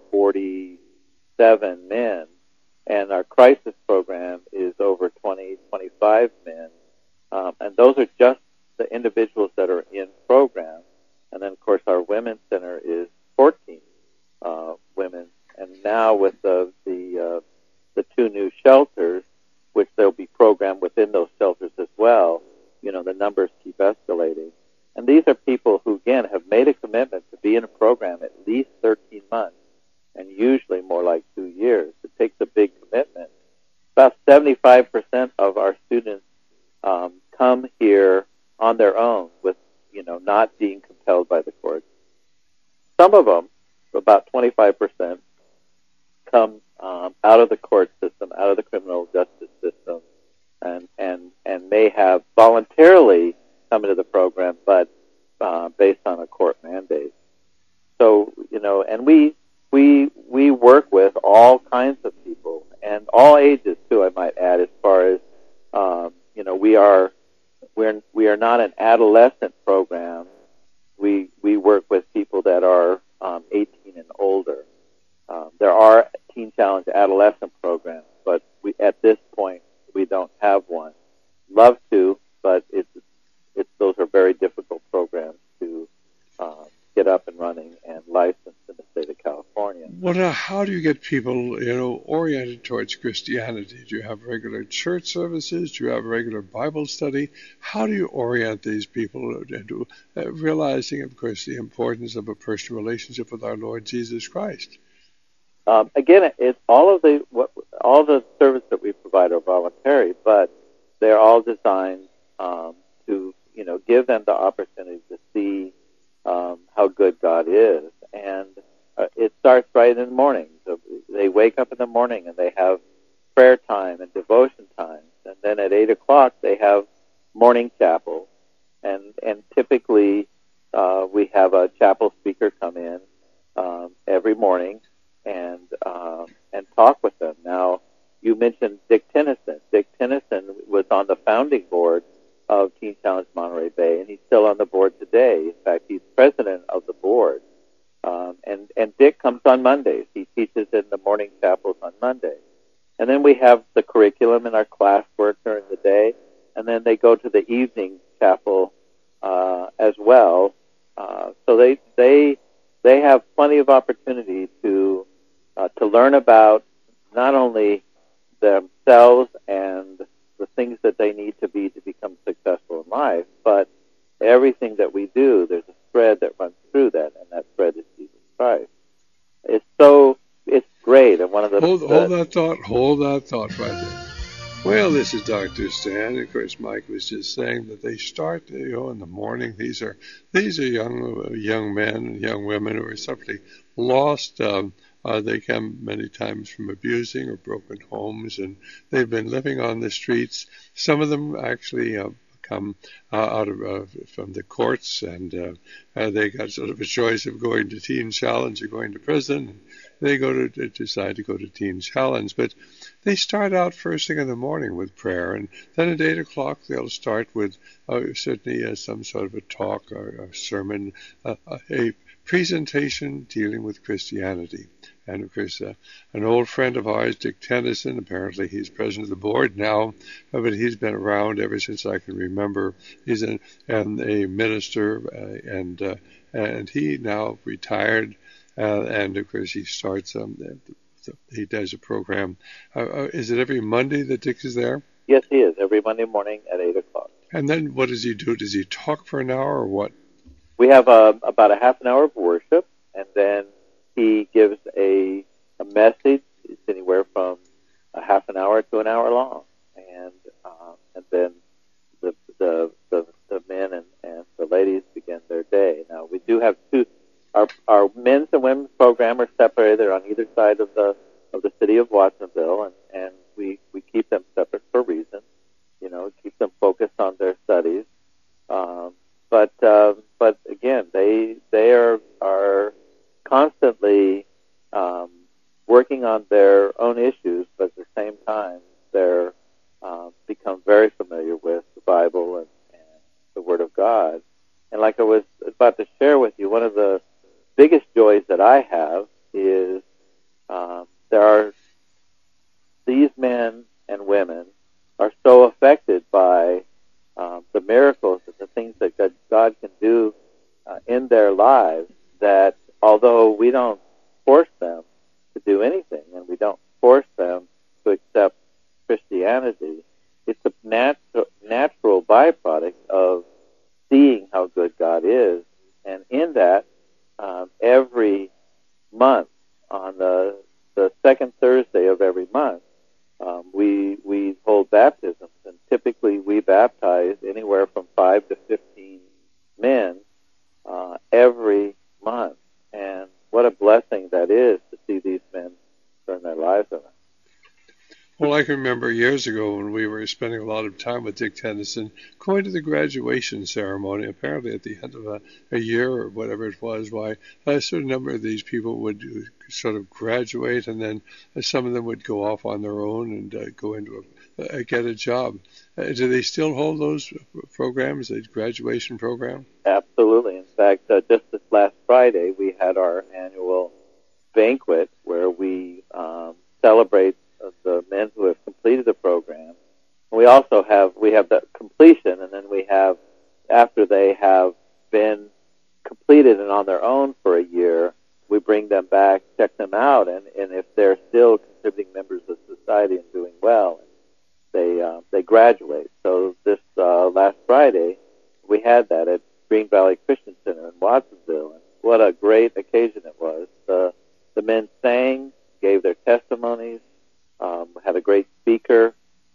forty-seven men, and our crisis program is over twenty, twenty-five men. Um, and those are just the individuals that are in program. And then, of course, our Women's Center is fourteen uh, women. And now with the the, uh, the two new shelters, which they'll be programmed within those shelters as well, you know, the numbers keep escalating. And these are people who, again, have made a commitment to be in a program at least thirteen months, and usually more like two years. It takes a big commitment. About seventy-five percent of our students um, come here on their own with, you know, not being compelled by the courts. Some of them, about twenty-five percent, come um, out of the court system, out of the criminal justice system, and and and may have voluntarily come into the program, but uh, based on a court mandate. So, you know, and we we we work with all kinds of people and all ages too, I might add, as far as um, you know, we are we're we are not an adolescent program. We we work with people that are um, eighteen and older. Um, there are Teen Challenge adolescent programs, but we, at this point, we don't have one. Love to, but it's, it's those are very difficult programs to um, get up and running and licensed in the state of California. Well, now, how do you get people, you know, oriented towards Christianity? Do you have regular church services? Do you have regular Bible study? How do you orient these people into uh, realizing, of course, the importance of a personal relationship with our Lord Jesus Christ? Um, again, it's all of the what, all the service that we provide are voluntary, but they're all designed um, to, you know, give them the opportunity to see um, how good God is. And uh, it starts right in the morning. So they wake up in the morning and they have prayer time and devotion time, and then at eight o'clock they have morning chapel, and and typically uh, we have a chapel speaker come in um, every morning and um, and talk with them. Now, you mentioned Dick Tennyson. Dick Tennyson was on the founding board of Teen Challenge Monterey Bay, and he's still on the board today. In fact, he's president of the board. Um, and, and Dick comes on Mondays. He teaches in the morning chapels on Mondays. And then we have the curriculum in our classwork during the day, and then they go to the evening chapel uh, as well. Uh, so they they they have plenty of opportunity to uh, to learn about not only themselves and the things that they need to be to become successful in life, but everything that we do, there's a thread that runs through that, and that thread is Jesus Christ. eight. And one of the hold, the, hold that thought. Hold that thought right there. Well, this is Doctor Stan. Of course, Mike was just saying that they start, you know, in the morning. These are these are young young men and young women who are simply lost. Um, uh, they come many times from abusing or broken homes, and they've been living on the streets. Some of them actually uh, come uh, out of uh, from the courts, and uh, uh, they got sort of a choice of going to Teen Challenge or going to prison. They go to, to decide to go to Teen Challenge, but they start out first thing in the morning with prayer, and then at eight o'clock they'll start with uh, certainly uh, some sort of a talk or a sermon, uh, a presentation dealing with Christianity. And of course, uh, an old friend of ours, Dick Tennyson, apparently he's president of the board now, but he's been around ever since I can remember. He's an, and a minister, uh, and uh, and he now retired, uh, and of course he starts. Um, he does a program. Uh, uh, is it every Monday that Dick is there? Yes, he is every Monday morning at eight o'clock. And then what does he do? Does he talk for an hour or what? We have uh, about a half an hour of worship, and then he gives a a message. It's anywhere from a half an hour to an hour long, and um, and then the the the, the men and, and the ladies begin their day. Now we do have two. Our our men's and women's program are separated. They're on either side of the of the city of Watsonville, and, and we, we keep them separate for a reason. You know, keep them focused on their studies. Um, but uh, but again, they they are are constantly um, working on their own issues, but at the same time, they're um, become very familiar with the Bible and, and the Word of God. And like I was about to share with you, one of the biggest joys that I have is um, there are these men and women are so affected by um, the miracles and the things that God, God can do uh, in their lives that although we don't force them to do anything and we don't force them to accept Christianity, it's a natural, natural byproduct of seeing how good God is. And in that, um, every month, on the the second Thursday of every month, um, we we hold baptisms, and typically we baptize anywhere from five to fifteen men uh, every month. And what a blessing that is to see these men turn their lives around. Well, I can remember years ago when we were spending a lot of time with Dick Tennyson, going to the graduation ceremony, apparently at the end of a, a year or whatever it was, why a certain number of these people would sort of graduate, and then some of them would go off on their own and uh, go into a, uh, get a job. Uh, do they still hold those programs, the graduation program? Absolutely. In fact, uh, just this last Friday, we had our annual banquet where we um, celebrate of the men who have completed the program. We also have, we have the completion, and then we have, after they have been completed and on their own for a year, we bring them back, check them out, and, and if they're still contributing members of society and doing well, they uh, they graduate. So this uh, last Friday, we had that at Green Valley Christian Center in Watsonville, and what a great occasion it was. The, the men sang, gave their testimonies, Um, had a great speaker,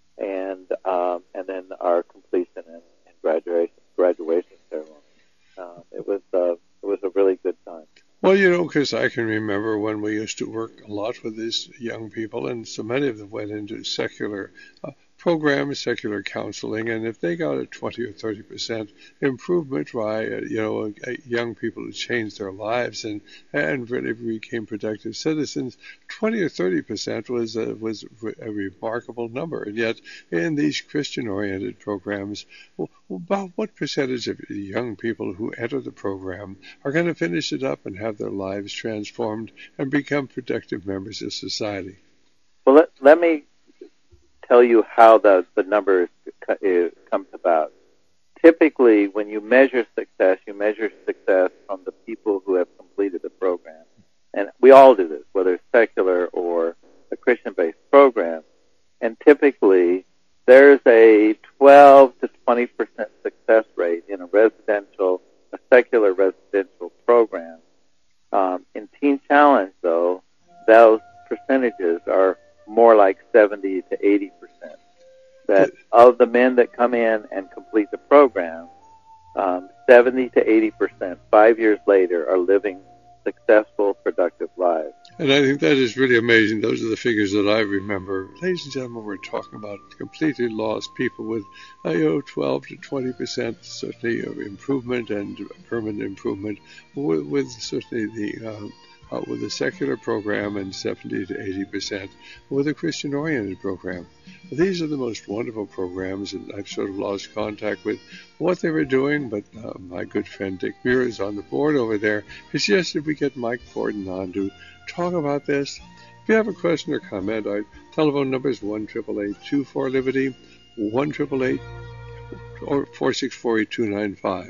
and um, and then our completion and, and graduation graduation ceremony. Uh, it was uh, it was a really good time. Well, you know, because I can remember when we used to work a lot with these young people, and so many of them went into secular uh, programs, secular counseling, and if they got a twenty or thirty percent improvement by, uh, you know, uh, young people who changed their lives and and really became productive citizens, twenty or thirty percent was uh, was a remarkable number. And yet, in these Christian-oriented programs, well, about what percentage of young people who enter the program are going to finish it up and have their lives transformed and become productive members of society? Well, let, let me tell you how the, the numbers comes about. Typically, when you measure success, you measure success from the people who have completed the program. And we all do this, whether it's secular or a Christian-based program. And typically, there's a twelve to twenty percent success rate in a residential, a secular residential program. Um, in Teen Challenge, though, those percentages are more like seventy to eighty percent. That of the men that come in and complete the program, um, seventy to eighty percent, five years later, are living successful, productive lives. And I think that is really amazing. Those are the figures that I remember. Ladies and gentlemen, we're talking about completely lost people with, uh, you know, twelve to twenty percent certainly of improvement and permanent improvement, with, with certainly the uh, uh, with a secular program, and seventy to eighty percent with a Christian-oriented program. These are the most wonderful programs, and I've sort of lost contact with what they were doing, but uh, my good friend Dick Muir is on the board over there. He suggested we get Mike Borden on to talk about this. If you have a question or comment, our telephone number is one eight eight eight, two four, Liberty, one eight eight eight, or four six four, eight two nine five.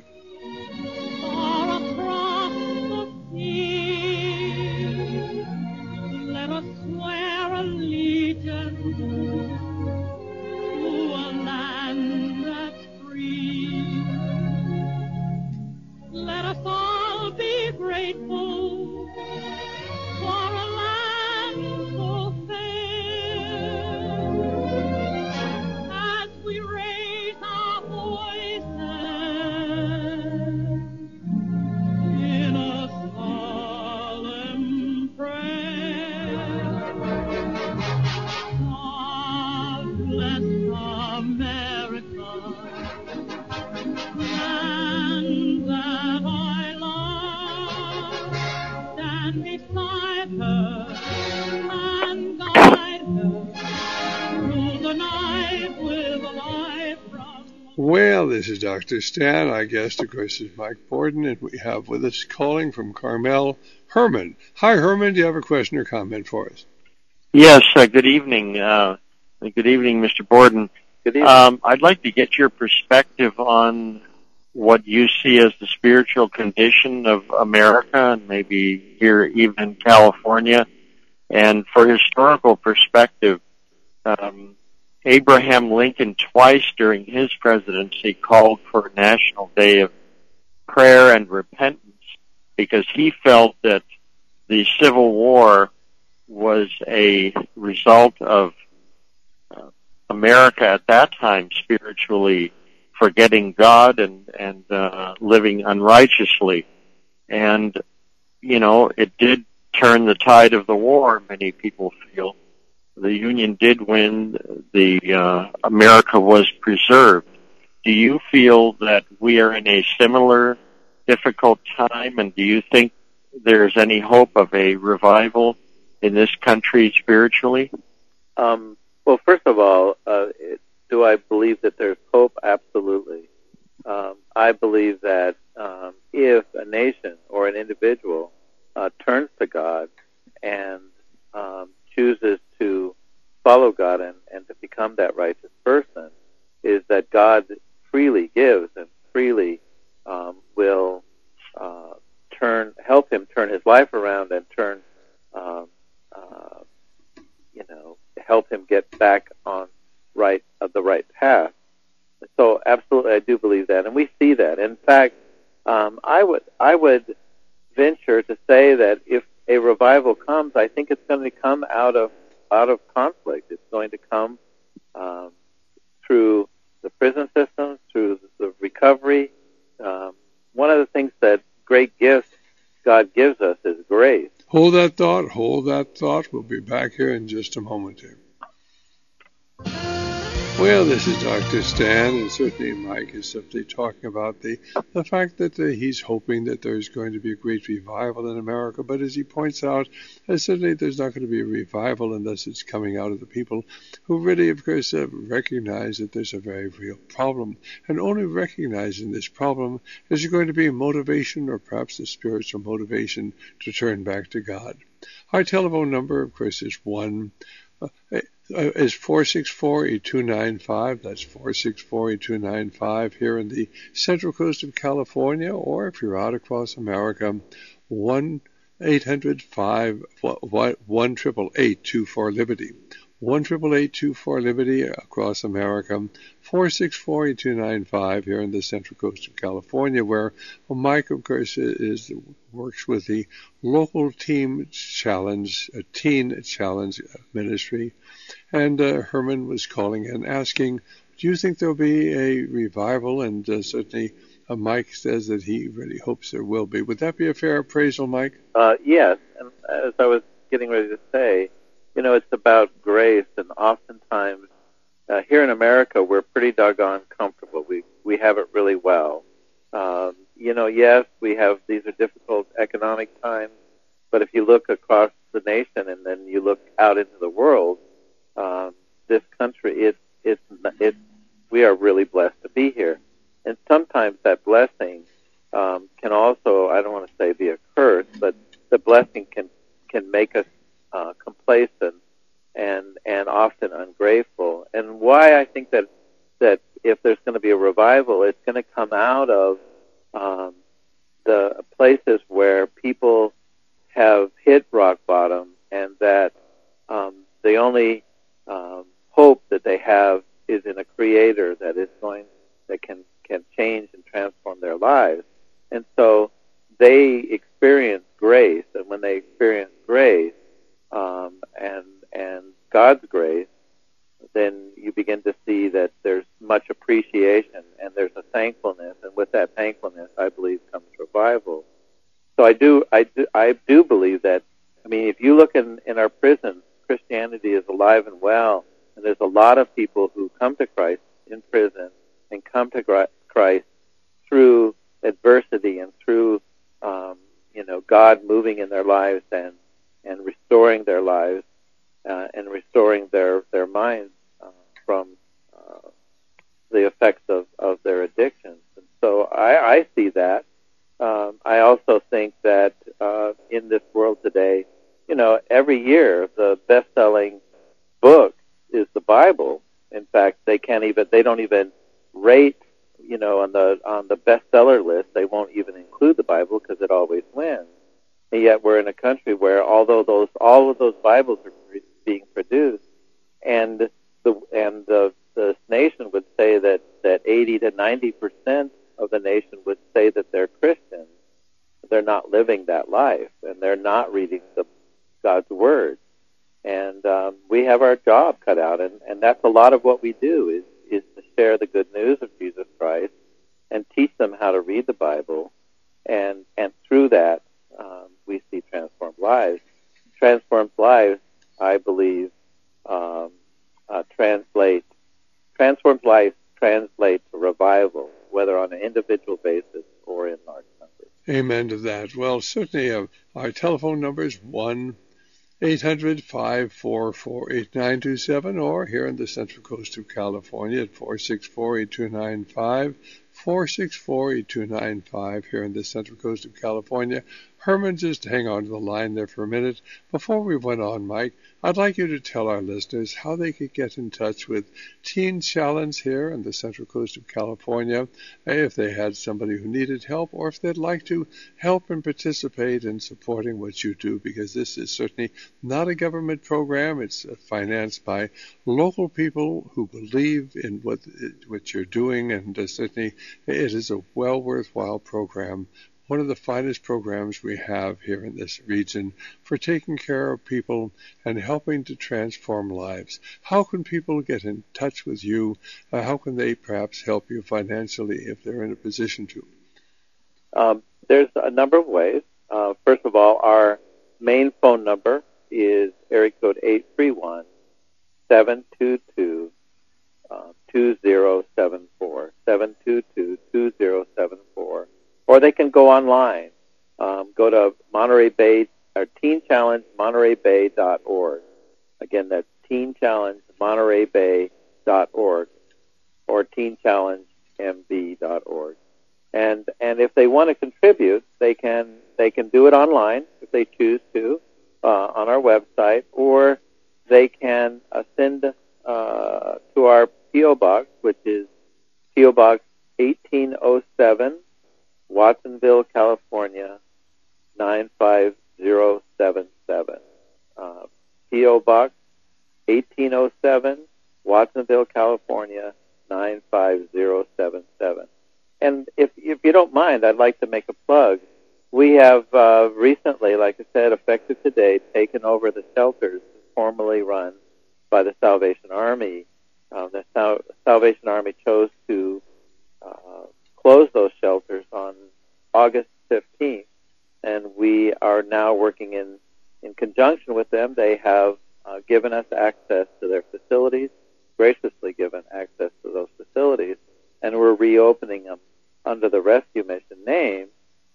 Let us swear allegiance to a land that's free. Let us all be grateful for a land so fair. As we raise our voices in a solemn prayer, God bless America, land that I love. Stand beside her and guide her through the night with a life from. Well, this is Doctor Stan. Our guest, of course, is Mike Borden, and we have with us calling from Carmel, Herman. Hi, Herman. Do you have a question or comment for us? Yes, uh, good evening. Uh, good evening, Mister Borden. Good evening. Um, I'd like to get your perspective on what you see as the spiritual condition of America, and maybe here even in California. And for historical perspective, um, Abraham Lincoln twice during his presidency called for a national day of prayer and repentance because he felt that the Civil War was a result of uh, America at that time spiritually forgetting God and, and uh, living unrighteously. And, you know, it did turn the tide of the war, many people feel. The Union did win. The uh, America was preserved. Do you feel that we are in a similar difficult time, and do you think there's any hope of a revival in this country spiritually? Um, well, first of all, uh, it, do I believe that there's hope? Absolutely. Um, I believe that um, if a nation or an individual uh, turns to God and um, chooses to follow God and, and to become that righteous person, is that God freely gives and freely um, will uh, turn, help him turn his life around and turn, um, uh, you know, help him get back on right of the right path. So absolutely, I do believe that, and we see that. In fact, um, I would I would venture to say that if a revival comes, I think it's going to come out of out of conflict. It's going to come um, through the prison systems, through the recovery. Um, one of the things that great gifts God gives us is grace. Hold that thought. Hold that thought. We'll be back here in just a moment here. Well, this is Doctor Stan, and certainly Mike is simply talking about the, the fact that uh, he's hoping that there's going to be a great revival in America. But as he points out, uh, certainly there's not going to be a revival unless it's coming out of the people who really, of course, uh, recognize that there's a very real problem. And only recognizing this problem is there going to be a motivation, or perhaps a spiritual motivation, to turn back to God. Our telephone number, of course, is one... Uh, Uh, is four six four, eight two nine five. That's four six four, eight two nine five here in the central coast of California, or if you're out across America, one eight hundred, five one eight eight eight, two four, Liberty. one eight eight eight, two four, Liberty across America, four six four, eight two nine five here in the Central Coast of California, where well, Mike, of course, is works with the local team challenge, a teen challenge ministry. And uh, Herman was calling and asking, do you think there'll be a revival? And uh, certainly uh, Mike says that he really hopes there will be. Would that be a fair appraisal, Mike? Uh, yes, and as I was getting ready to say, you know, it's about grace, and oftentimes uh, here in America, we're pretty doggone comfortable. We we have it really well. Um, you know, yes, we have, these are difficult economic times, but if you look across the nation and then you look out into the world, um, this country, it, it's, it, we are really blessed to be here. And sometimes that blessing um, can also, I don't want to say be a curse, but the blessing can, can make us uh, complacent and, and often ungrateful. And why I think that, that if there's going to be a revival, it's going to come out of um, the places where people have hit rock bottom, and that um, the only um, hope that they have is in a creator that is going, that can, can change and transform their lives. And so they experience grace, and when they experience grace um, and and God's grace, then you begin to see that there's much appreciation and there's a thankfulness, and with that thankfulness, I believe, comes revival. So I do, I do, I do believe that. I mean, if you look in, in our prisons, Christianity is alive and well, and there's a lot of people who come to Christ in prison and come to Christ through adversity and through, um, you know, God moving in their lives and and restoring their lives uh, and restoring their their minds uh, from uh, the effects of, of their addictions. And so I, I see that. Um, I also think that uh, in this world today, you know, every year the best-selling book is the Bible. In fact, they can't even, they don't even rate, you know, on the on the bestseller list. They won't even include the Bible because it always wins. And yet we're in a country where, although those all of those Bibles are being produced, and the and the the nation would say that that eighty to ninety percent of the nation would say that they're Christians, they're not living that life, and they're not reading the God's Word. And um, we have our job cut out, and, and that's a lot of what we do is is to share the good news of Jesus Christ and teach them how to read the Bible, and and through that um, we see transformed lives. Transformed lives, I believe, um, uh, translate transformed lives translate to revival, whether on an individual basis or in large numbers. Amen to that. Well, certainly uh, our telephone number is one eight hundred, five four four, eight nine two seven, or here in the Central Coast of California at four six four, eight two nine five, four six four, eight two nine five here in the Central Coast of California. Herman, just hang on to the line there for a minute. Before we went on, Mike, I'd like you to tell our listeners how they could get in touch with Teen Challenge here in the Central Coast of California, if they had somebody who needed help, or if they'd like to help and participate in supporting what you do, because this is certainly not a government program. It's financed by local people who believe in what what you're doing, and uh, certainly it is a well worthwhile program. One of the finest programs we have here in this region for taking care of people and helping to transform lives. How can people get in touch with you? Uh, how can they perhaps help you financially if they're in a position to? Um, there's a number of ways. Uh, first of all, our main phone number is area code eight three one, seven two two, two zero seven four, seven two two, two zero seven four. Or they can go online. Um, go to Monterey Bay, or Teen Challenge Monterey Bay dot org. Again, that's Teen Challenge Monterey Bay dot org or Teen Challenge M B dot org. And and if they want to contribute, they can they can do it online if they choose to uh, on our website, or they can uh, send uh, to our P O box, which is P O Box eighteen oh seven. Watsonville, California, nine five zero seven seven. Uh, P O Box eighteen oh seven, Watsonville, California, nine five zero seven seven. And if if you don't mind, I'd like to make a plug. We have uh, recently, like I said, effective today, taken over the shelters formerly run by the Salvation Army. Uh, the Sal- Salvation Army chose to uh, close those shelters on August fifteenth, and we are now working in, in conjunction with them. They have uh, given us access to their facilities, graciously given access to those facilities, and we're reopening them under the Rescue Mission name.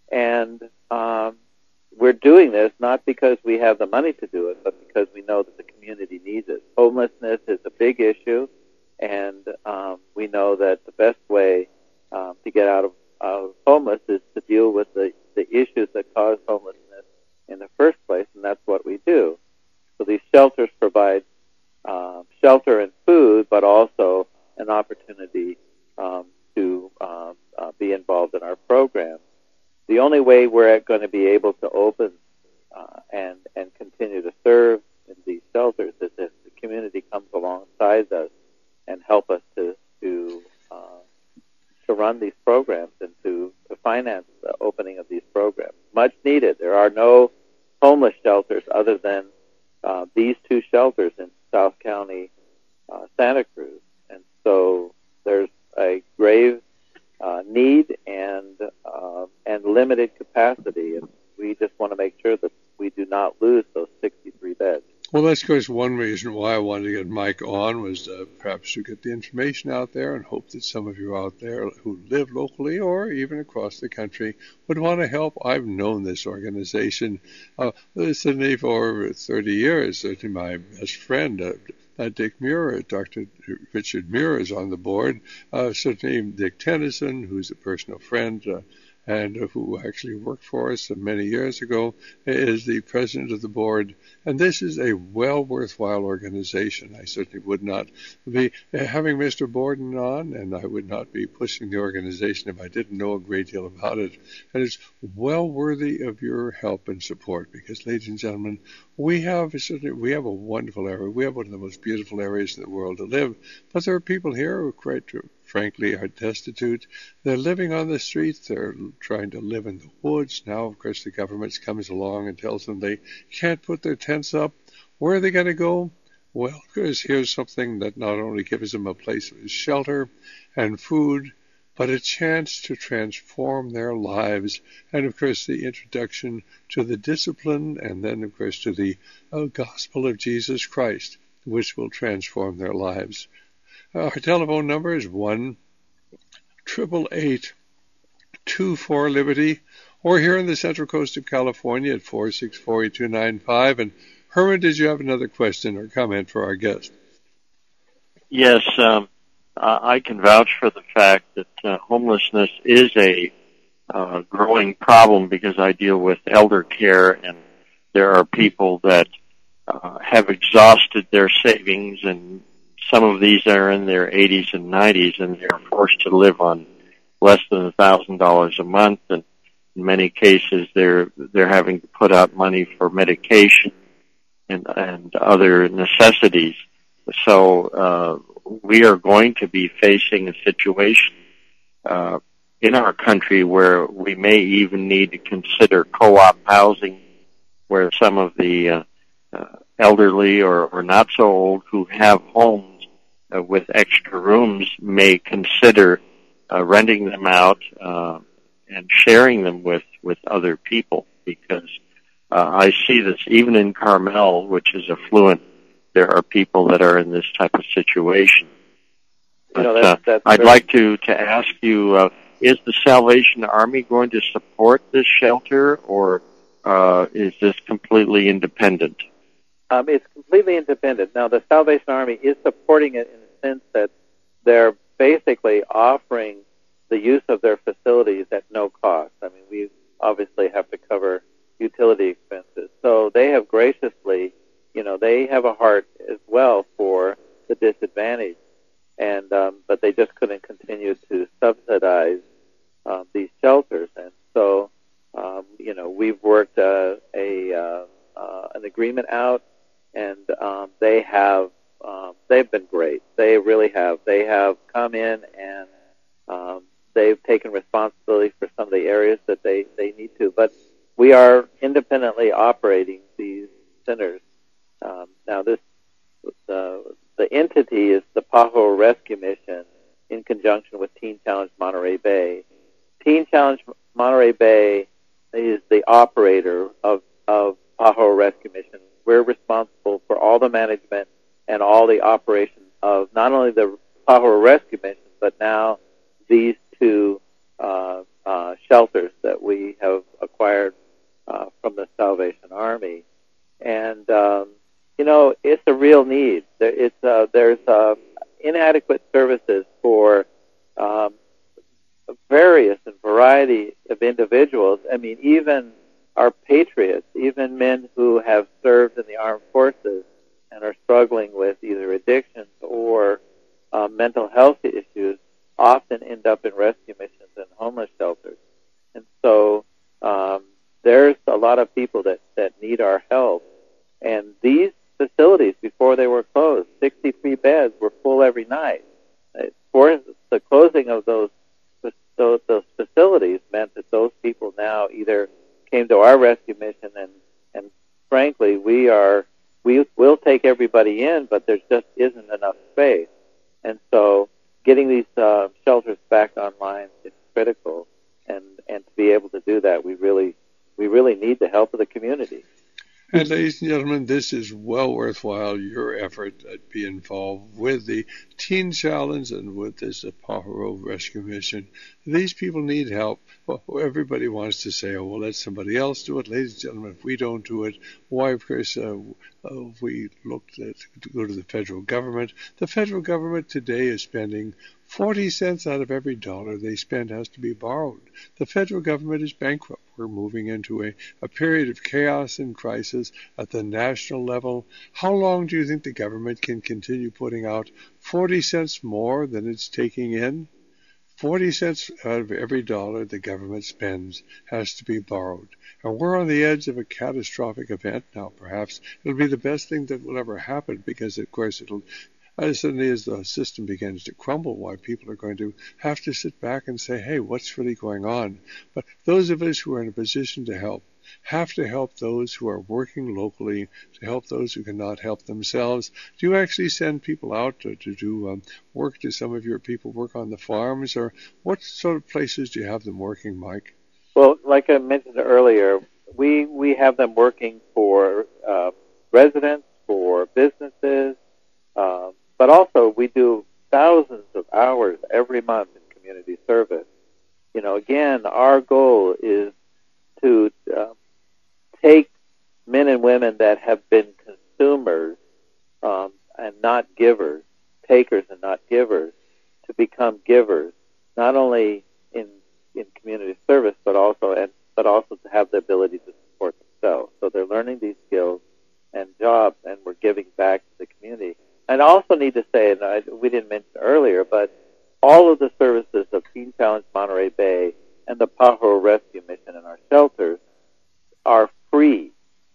And um, we're doing this not because we have the money to do it, but because we know that the community needs it. Homelessness is a big issue, and um, we know that the best way um, to get out of, of homeless is to deal with the, the issues that cause homelessness in the first place, and that's what we do. So these shelters provide uh, shelter and food, but also an opportunity um, to um, uh, be involved in our program. The only way we're going to be able to open uh, and and continue to serve in these shelters is if the community comes alongside us and help us to to uh, to run these programs and to, to finance the opening of these programs. Much needed. There are no homeless shelters other than uh, these two shelters in South County, uh, Santa Cruz, and so there's a grave Uh, need and uh, and limited capacity, and we just want to make sure that we do not lose those sixty-three beds. Well, that's, of course, one reason why I wanted to get Mike on was uh, perhaps to get the information out there and hope that some of you out there who live locally or even across the country would want to help. I've known this organization uh, certainly for over thirty years. Certainly my best friend, uh, Uh, Dick Muir, Doctor Richard Muir is on the board. Uh, certainly Dick Tennyson, who's a personal friend uh, and uh, who actually worked for us many years ago, is the president of the board. And this is a well worthwhile organization. I certainly would not be having Mister Borden on, and I would not be pushing the organization if I didn't know a great deal about it. And it's well worthy of your help and support because, ladies and gentlemen, we have certainly we have a wonderful area. We have one of the most beautiful areas in the world to live. But there are people here who, quite frankly, are destitute. They're living on the streets. They're trying to live in the woods. Now, of course, the government comes along and tells them they can't put their tents up. Where are they going to go? Well, of course, here's something that not only gives them a place of shelter and food, but a chance to transform their lives. And, of course, the introduction to the discipline and then, of course, to the uh, gospel of Jesus Christ, which will transform their lives. Our telephone number is one eight eight eight, two four, Liberty, or here on the Central Coast of California at four six four, eight two nine five. And Herman, did you have another question or comment for our guest? Yes, um, I can vouch for the fact that uh, homelessness is a uh, growing problem because I deal with elder care, and there are people that uh, have exhausted their savings, and some of these are in their eighties and nineties, and they're forced to live on less than a thousand dollars a month, and in many cases they're they're having to put out money for medication and and other necessities. So uh, we are going to be facing a situation uh, in our country where we may even need to consider co-op housing, where some of the uh, uh, elderly or, or not so old who have homes uh, with extra rooms may consider uh, renting them out uh, and sharing them with, with other people, because uh, I see this even in Carmel, which is affluent. There are people that are in this type of situation. But, you know, that's, that's uh, I'd very... like to, to ask you, uh, is the Salvation Army going to support this shelter, or uh, is this completely independent? Um, it's completely independent. Now, the Salvation Army is supporting it in the sense that they're basically offering the use of their facilities at no cost. I mean, we obviously have to cover utility expenses. So they have graciously, you know, they have a heart as well for the disadvantaged. And um, but they just couldn't continue to subsidize um, these shelters, and so um, you know we've worked uh, a uh, uh, an agreement out, and um, they have they've been great. They really have. They have come in and um, they've taken responsibility for some of the areas that they, they need to. But we are independently operating these centers. Um, now, this uh, the entity is the Pajaro Rescue Mission in conjunction with Teen Challenge Monterey Bay. Teen Challenge Monterey Bay is the operator of, of Pajaro Rescue Mission. We're responsible for all the management and all the operations of not only the Pajaro Rescue Mission, but now these two uh, uh, shelters that we have acquired uh, from the Salvation Army. And, um, you know, it's a real need. There, it's, uh, there's uh, inadequate services for um, various and variety of individuals. I mean, even our patriots, even men who have served in the armed forces and are struggling with either addictions or uh, mental health issues, often end up in rescue missions and homeless shelters. And so um, there's a lot of people that, that need our help. And these facilities, before they were closed, sixty-three beds were full every night. For the closing of those, those those facilities meant that those people now either came to our rescue mission, and and frankly, we are we will take everybody in, but there just isn't enough space. And so, getting these uh, shelters back online is critical, and and to be able to do that, we really we really need the help of the community. And ladies and gentlemen, this is well worthwhile, your effort to be involved with the Teen Challenge and with this Pajaro Rescue Mission. These people need help. Well, everybody wants to say, oh, well, let somebody else do it. Ladies and gentlemen, if we don't do it, why, of course, uh, uh, we looked at to go to the federal government. The federal government today is spending forty cents out of every dollar they spend has to be borrowed. The federal government is bankrupt. We're moving into a, a period of chaos and crisis at the national level. How long do you think the government can continue putting out forty cents more than it's taking in? forty cents out of every dollar the government spends has to be borrowed. And we're on the edge of a catastrophic event now, perhaps. It'll be the best thing that will ever happen because, of course, it'll as suddenly as the system begins to crumble, why people are going to have to sit back and say, hey, what's really going on? But those of us who are in a position to help have to help those who are working locally, to help those who cannot help themselves. Do you actually send people out to, to do um, work? Do some of your people work on the farms? Or what sort of places do you have them working, Mike? Well, like I mentioned earlier, we, we have them working for uh, residents, for businesses, uh, but also we do thousands of hours every month in community service. You know, again, our goal is to uh, take men and women that have been consumers um, and not givers, takers and not givers, to become givers, not only in in community service, but also and but also to have the ability to support themselves. So they're learning these skills and jobs, and we're giving back to the community. And I also need to say, and I, we didn't mention earlier, but all of the services of Teen Challenge Monterey Bay and the Pajaro Rescue Mission in our shelters are free.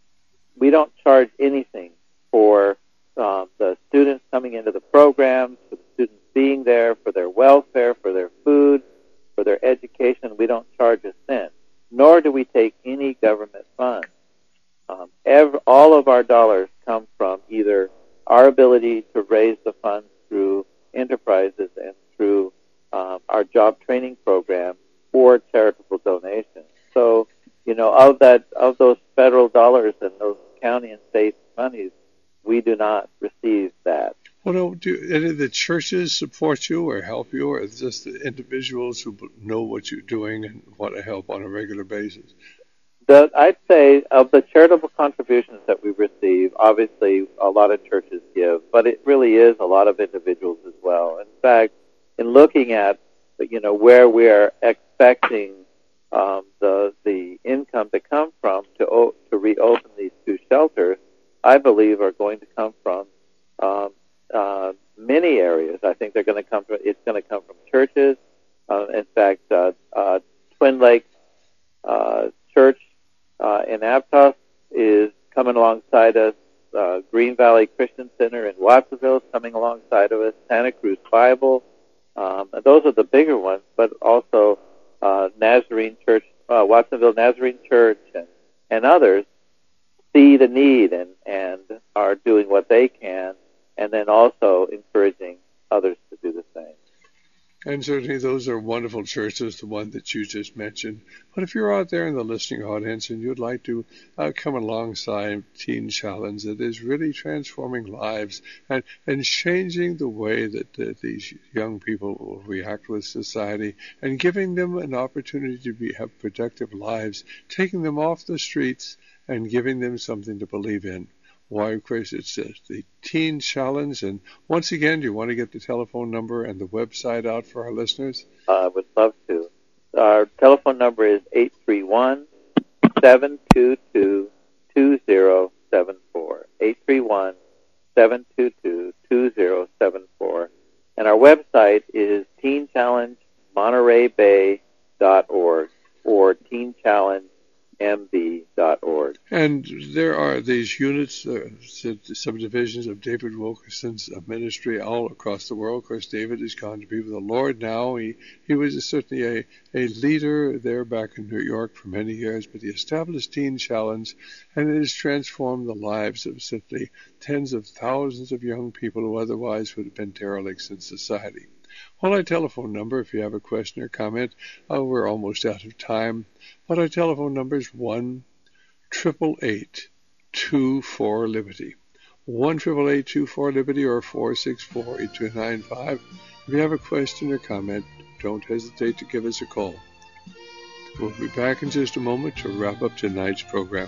We don't charge anything for um, the students coming into the programs, for the students being there, for their welfare, for their food, for their education. We don't charge a cent, nor do we take any government funds. Um, every, all of our dollars come from either our ability to raise the funds through enterprises and through um, our job training program or charitable donations. So, you know, of that, of those federal dollars and those county and state monies, we do not receive that. Well, do any of the churches support you or help you, or is it just the individuals who know what you're doing and want to help on a regular basis? The, I'd say of the charitable contributions that we receive, obviously a lot of churches give, but it really is a lot of individuals as well. In fact, in looking at, you know, where we are expecting um, the the income to come from to o- to reopen these two shelters, I believe are going to come from um, uh, many areas. I think they're going to come from. It's going to come from churches. Uh, in fact, uh, uh, Twin Lakes uh, Church uh, in Aptos is coming alongside us uh, Green Valley Christian Center in Watsonville is coming alongside of us, Santa Cruz Bible. Um, and those are the bigger ones, but also uh, Nazarene Church, uh, Watsonville Nazarene Church, and, and others see the need and, and are doing what they can, and then also encouraging others to do the same. And certainly those are wonderful churches, the one that you just mentioned. But if you're out there in the listening audience and you'd like to uh, come alongside Teen Challenge that is really transforming lives and, and changing the way that uh, these young people will react with society and giving them an opportunity to be, have productive lives, taking them off the streets and giving them something to believe in. Why, of course, it's uh, the Teen Challenge. And once again, do you want to get the telephone number and the website out for our listeners? I uh, would love to. Our telephone number is eight three one, seven two two, two zero seven four. eight three one, seven two two, two zero seven four. And our website is teen challenge monterey bay dot org or teen challenge m b dot org. And there are these units, uh, subdivisions of David Wilkerson's ministry all across the world. Of course, David has gone to be with the Lord now. He he was certainly a, a leader there back in New York for many years, but he established Teen Challenge, and it has transformed the lives of certainly tens of thousands of young people who otherwise would have been derelicts in society. Well, our telephone number, if you have a question or comment, uh, we're almost out of time, but our telephone number is one eight eight eight, two four, Liberty. one eight eight eight, two four, Liberty or four six four, eight two nine five. If you have a question or comment, don't hesitate to give us a call. We'll be back in just a moment to wrap up tonight's program.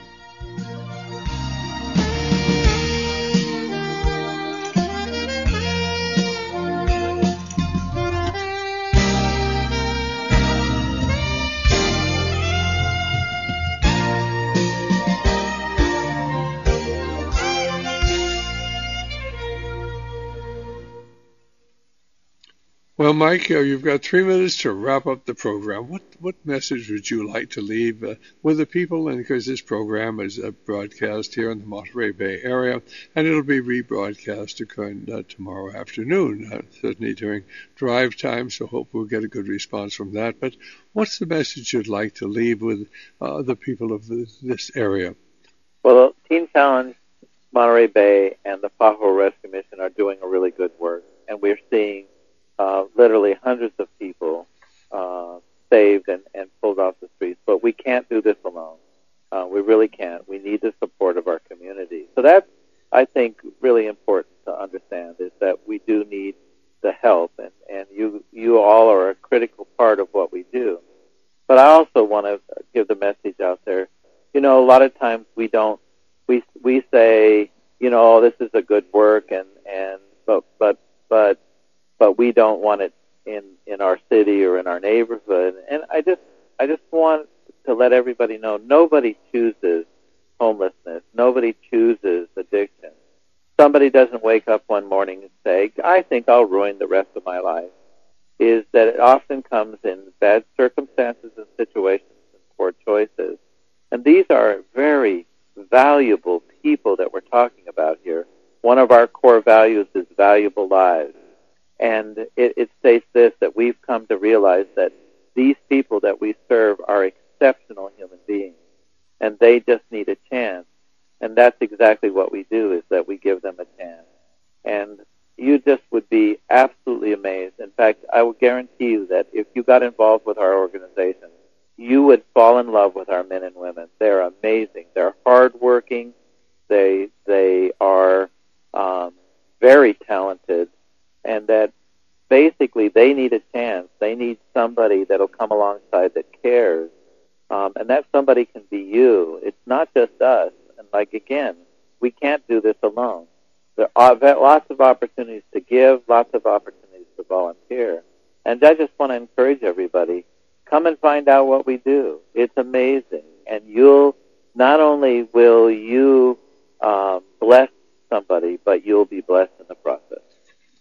Well, Mike, uh, you've got three minutes to wrap up the program. What what message would you like to leave uh, with the people? And because this program is uh, broadcast here in the Monterey Bay area, and it'll be rebroadcast again uh, tomorrow afternoon, uh, certainly during drive time, so hope we'll get a good response from that. But what's the message you'd like to leave with uh, the people of the, this area? Well, Teen Challenge, Monterey Bay, and the Fajo Rescue Mission are doing a really good work, and we're seeing Uh, literally hundreds of people uh, saved and, and pulled off the streets. But we can't do this alone. Uh, we really can't. We need the support of our community. So that's, I think, really important to understand, is that we do need the help, and, and you you all are a critical part of what we do. But I also want to give the message out there. You know, a lot of times we don't, we we say, you know, oh, this is a good work, and, and but but but but we don't want it in, in our city or in our neighborhood. And I just I just want to let everybody know, nobody chooses homelessness. Nobody chooses addiction. Somebody doesn't wake up one morning and say, I think I'll ruin the rest of my life. Is that it often comes in bad circumstances and situations and poor choices. And these are very valuable people that we're talking about here. One of our core values is valuable lives. And it, it states this, that we've come to realize that these people that we serve are exceptional human beings, and they just need a chance. And that's exactly what we do, is that we give them a chance. And you just would be absolutely amazed. In fact, I will guarantee you that if you got involved with our organization, you would fall in love with our men and women. They're amazing. They're hardworking. They, they are um, very talented. And that basically they need a chance. They need somebody that'll come alongside that cares. Um, and that somebody can be you. It's not just us. And like, again, we can't do this alone. There are lots of opportunities to give, lots of opportunities to volunteer. And I just want to encourage everybody, come and find out what we do. It's amazing. And you'll, not only will you um, bless somebody, but you'll be blessed in the process.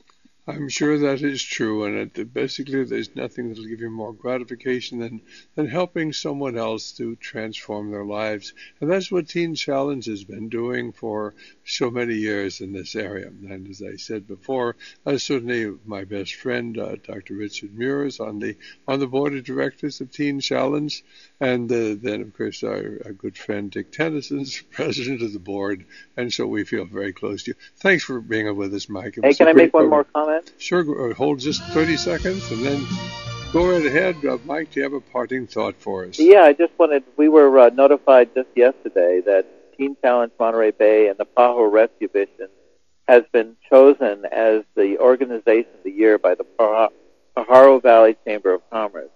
I'm sure that is true, and it, basically there's nothing that will give you more gratification than, than helping someone else to transform their lives. And that's what Teen Challenge has been doing for so many years in this area. And as I said before, uh, certainly my best friend, uh, Doctor Richard Muir, is on the, on the board of directors of Teen Challenge. And uh, then, of course, our, our good friend Dick Tennyson's president of the board. And so we feel very close to you. Thanks for being with us, Mike. Hey, can I make one more comment? Sure, hold just thirty seconds and then go right ahead. Uh, Mike, do you have a parting thought for us? Yeah, I just wanted, we were uh, notified just yesterday that Teen Challenge Monterey Bay and the Pajaro Rescue Mission has been chosen as the organization of the year by the Pajaro Valley Chamber of Commerce.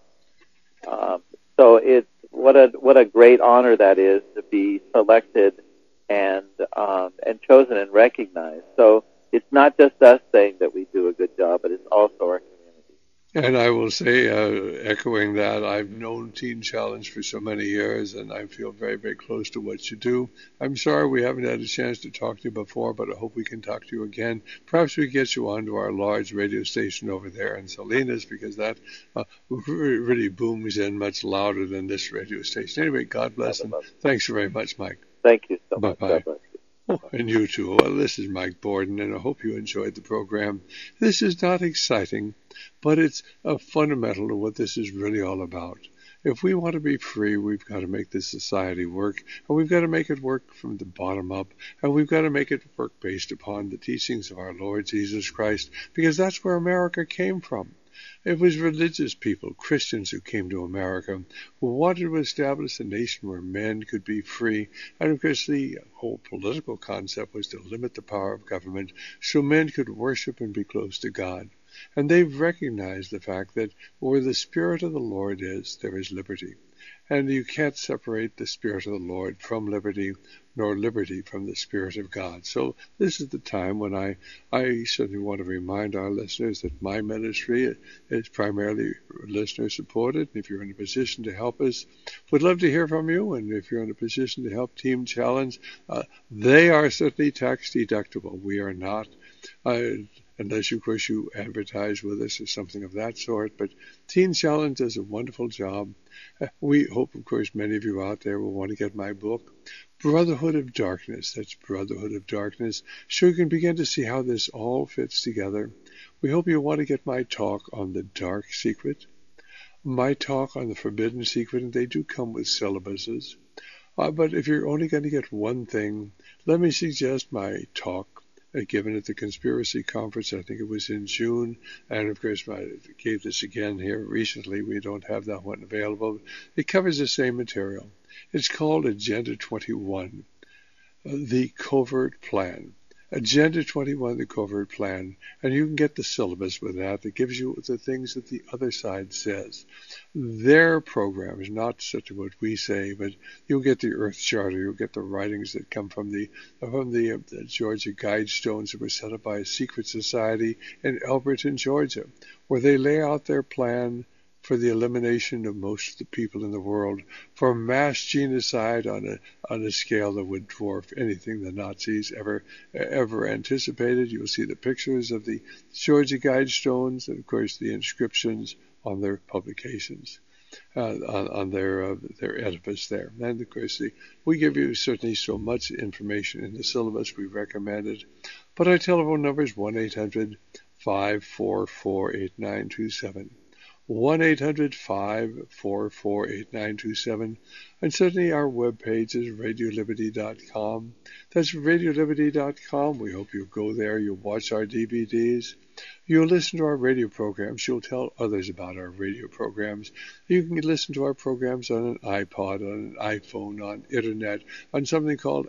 Um, so it's, what a, what a great honor that is to be selected and, um, and chosen and recognized. So, it's not just us saying that we do a good job, but it's also our community. And I will say, uh, echoing that, I've known Teen Challenge for so many years, and I feel very, very close to what you do. I'm sorry we haven't had a chance to talk to you before, but I hope we can talk to you again. Perhaps we get you onto our large radio station over there in Salinas, because that uh, really booms in much louder than this radio station. Anyway, God bless, and thanks very much, Mike. Thank you so much. Bye-bye. Oh, and you too. Well, this is Mike Borden, and I hope you enjoyed the program. This is not exciting, but it's a fundamental to what this is really all about. If we want to be free, we've got to make this society work, and we've got to make it work from the bottom up, and we've got to make it work based upon the teachings of our Lord Jesus Christ, because that's where America came from. It was religious people, Christians, who came to America, who wanted to establish a nation where men could be free. And of course, the whole political concept was to limit the power of government so men could worship and be close to God. And they've recognized the fact that where the Spirit of the Lord is, there is liberty. And you can't separate the Spirit of the Lord from liberty, nor liberty from the Spirit of God. So this is the time when I, I certainly want to remind our listeners that my ministry is primarily listener supported. If you're in a position to help us, we'd love to hear from you. And if you're in a position to help Teen Challenge, uh, they are certainly tax deductible. We are not. Uh, Unless, of course, you advertise with us or something of that sort. But Teen Challenge does a wonderful job. Uh, we hope, of course, many of you out there will want to get my book, Brotherhood of Darkness. That's Brotherhood of Darkness. So you can begin to see how this all fits together. We hope you'll want to get my talk on the dark secret, my talk on the forbidden secret, and they do come with syllabuses. Uh, but if you're only going to get one thing, let me suggest my talk Uh, given at the Conspiracy Conference. I think it was in June. And of course, I gave this again here recently. We don't have that one available. It covers the same material. It's called Agenda twenty-one, uh, the Covert Plan. Agenda twenty-one, the Covert Plan. And you can get the syllabus with that. That gives you the things that the other side says. Their program is not such what we say, but you'll get the Earth Charter. You'll get the writings that come from the from the, uh, the Georgia Guidestones that were set up by a secret society in Elberton, Georgia, where they lay out their plan for the elimination of most of the people in the world, for mass genocide on a on a scale that would dwarf anything the Nazis ever ever anticipated. You'll see the pictures of the Georgia Guidestones and, of course, the inscriptions on their publications, uh, on, on their uh, their edifice there. And, of course, the, we give you certainly so much information in the syllabus. We recommend it. But our telephone number is one eight hundred, five four four, eight nine two seven. one eight hundred, five four four, eight nine two seven. And certainly our webpage is radio liberty dot com. That's radio liberty dot com. We hope you'll go there. You'll watch our D V Ds. You'll listen to our radio programs. You'll tell others about our radio programs. You can listen to our programs on an iPod, on an iPhone, on Internet, on something called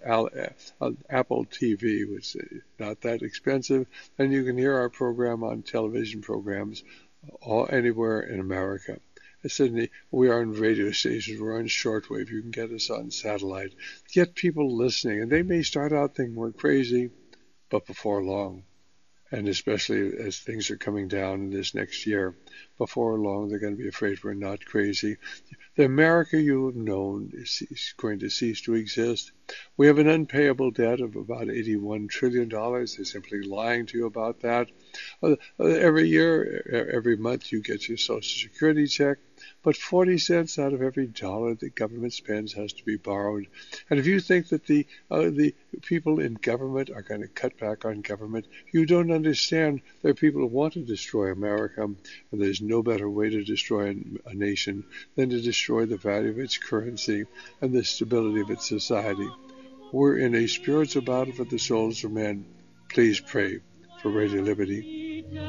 Apple T V, which is not that expensive. And you can hear our program on television programs all anywhere in America. Suddenly, we are on radio stations. We're on shortwave. You can get us on satellite. Get people listening, and they may start out thinking we're crazy, but before long, and especially as things are coming down this next year, before long they're going to be afraid we're not crazy. The America you have known is, is going to cease to exist. We have an unpayable debt of about eighty-one trillion dollars. They're simply lying to you about that. Uh, every year, every month, you get your Social Security check, but forty cents out of every dollar the government spends has to be borrowed. And if you think that the uh, the people in government are going to cut back on government, you don't understand. There are people who want to destroy America, and there's no better way to destroy a nation than to destroy the value of its currency and the stability of its society. We're in a spiritual battle for the souls of men. Please pray for Radio Liberty. To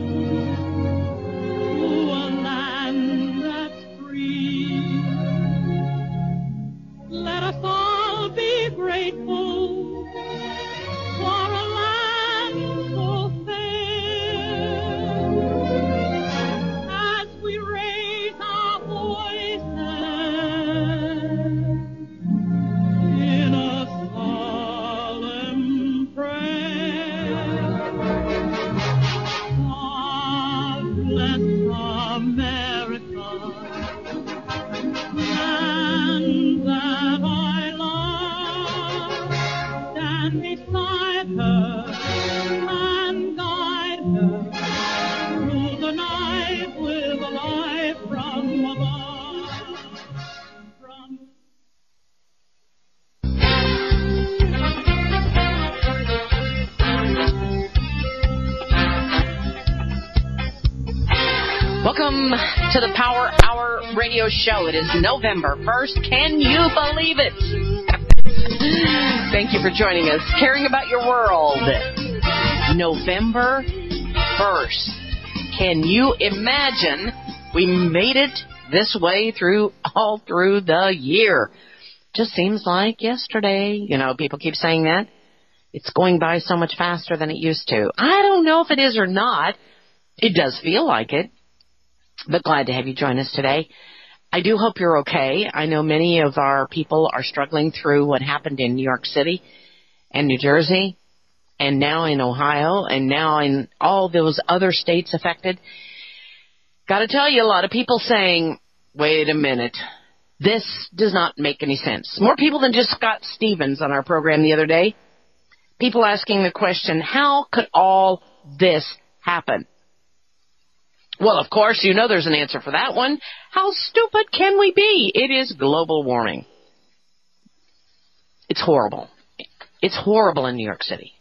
a land that's free. Let us all be grateful for a land so fair. As we raise our voices in a solemn prayer. God bless America, land that I love. Stand beside her and guide her through the night with a light from above. From Welcome to the Power Hour radio show. It is November first. Can you believe it? Thank you for joining us. Caring about your world. November first. Can you imagine we made it this way through all through the year? Just seems like yesterday. You know, people keep saying that. It's going by so much faster than it used to. I don't know if it is or not. It does feel like it. But glad to have you join us today. I do hope you're okay. I know many of our people are struggling through what happened in New York City and New Jersey and now in Ohio and now in all those other states affected. Got to tell you, a lot of people saying, wait a minute, this does not make any sense. More people than just Scott Stevens on our program the other day. People asking the question, how could all this happen? Well, of course, you know there's an answer for that one. How stupid can we be? It is global warming. It's horrible. It's horrible in New York City.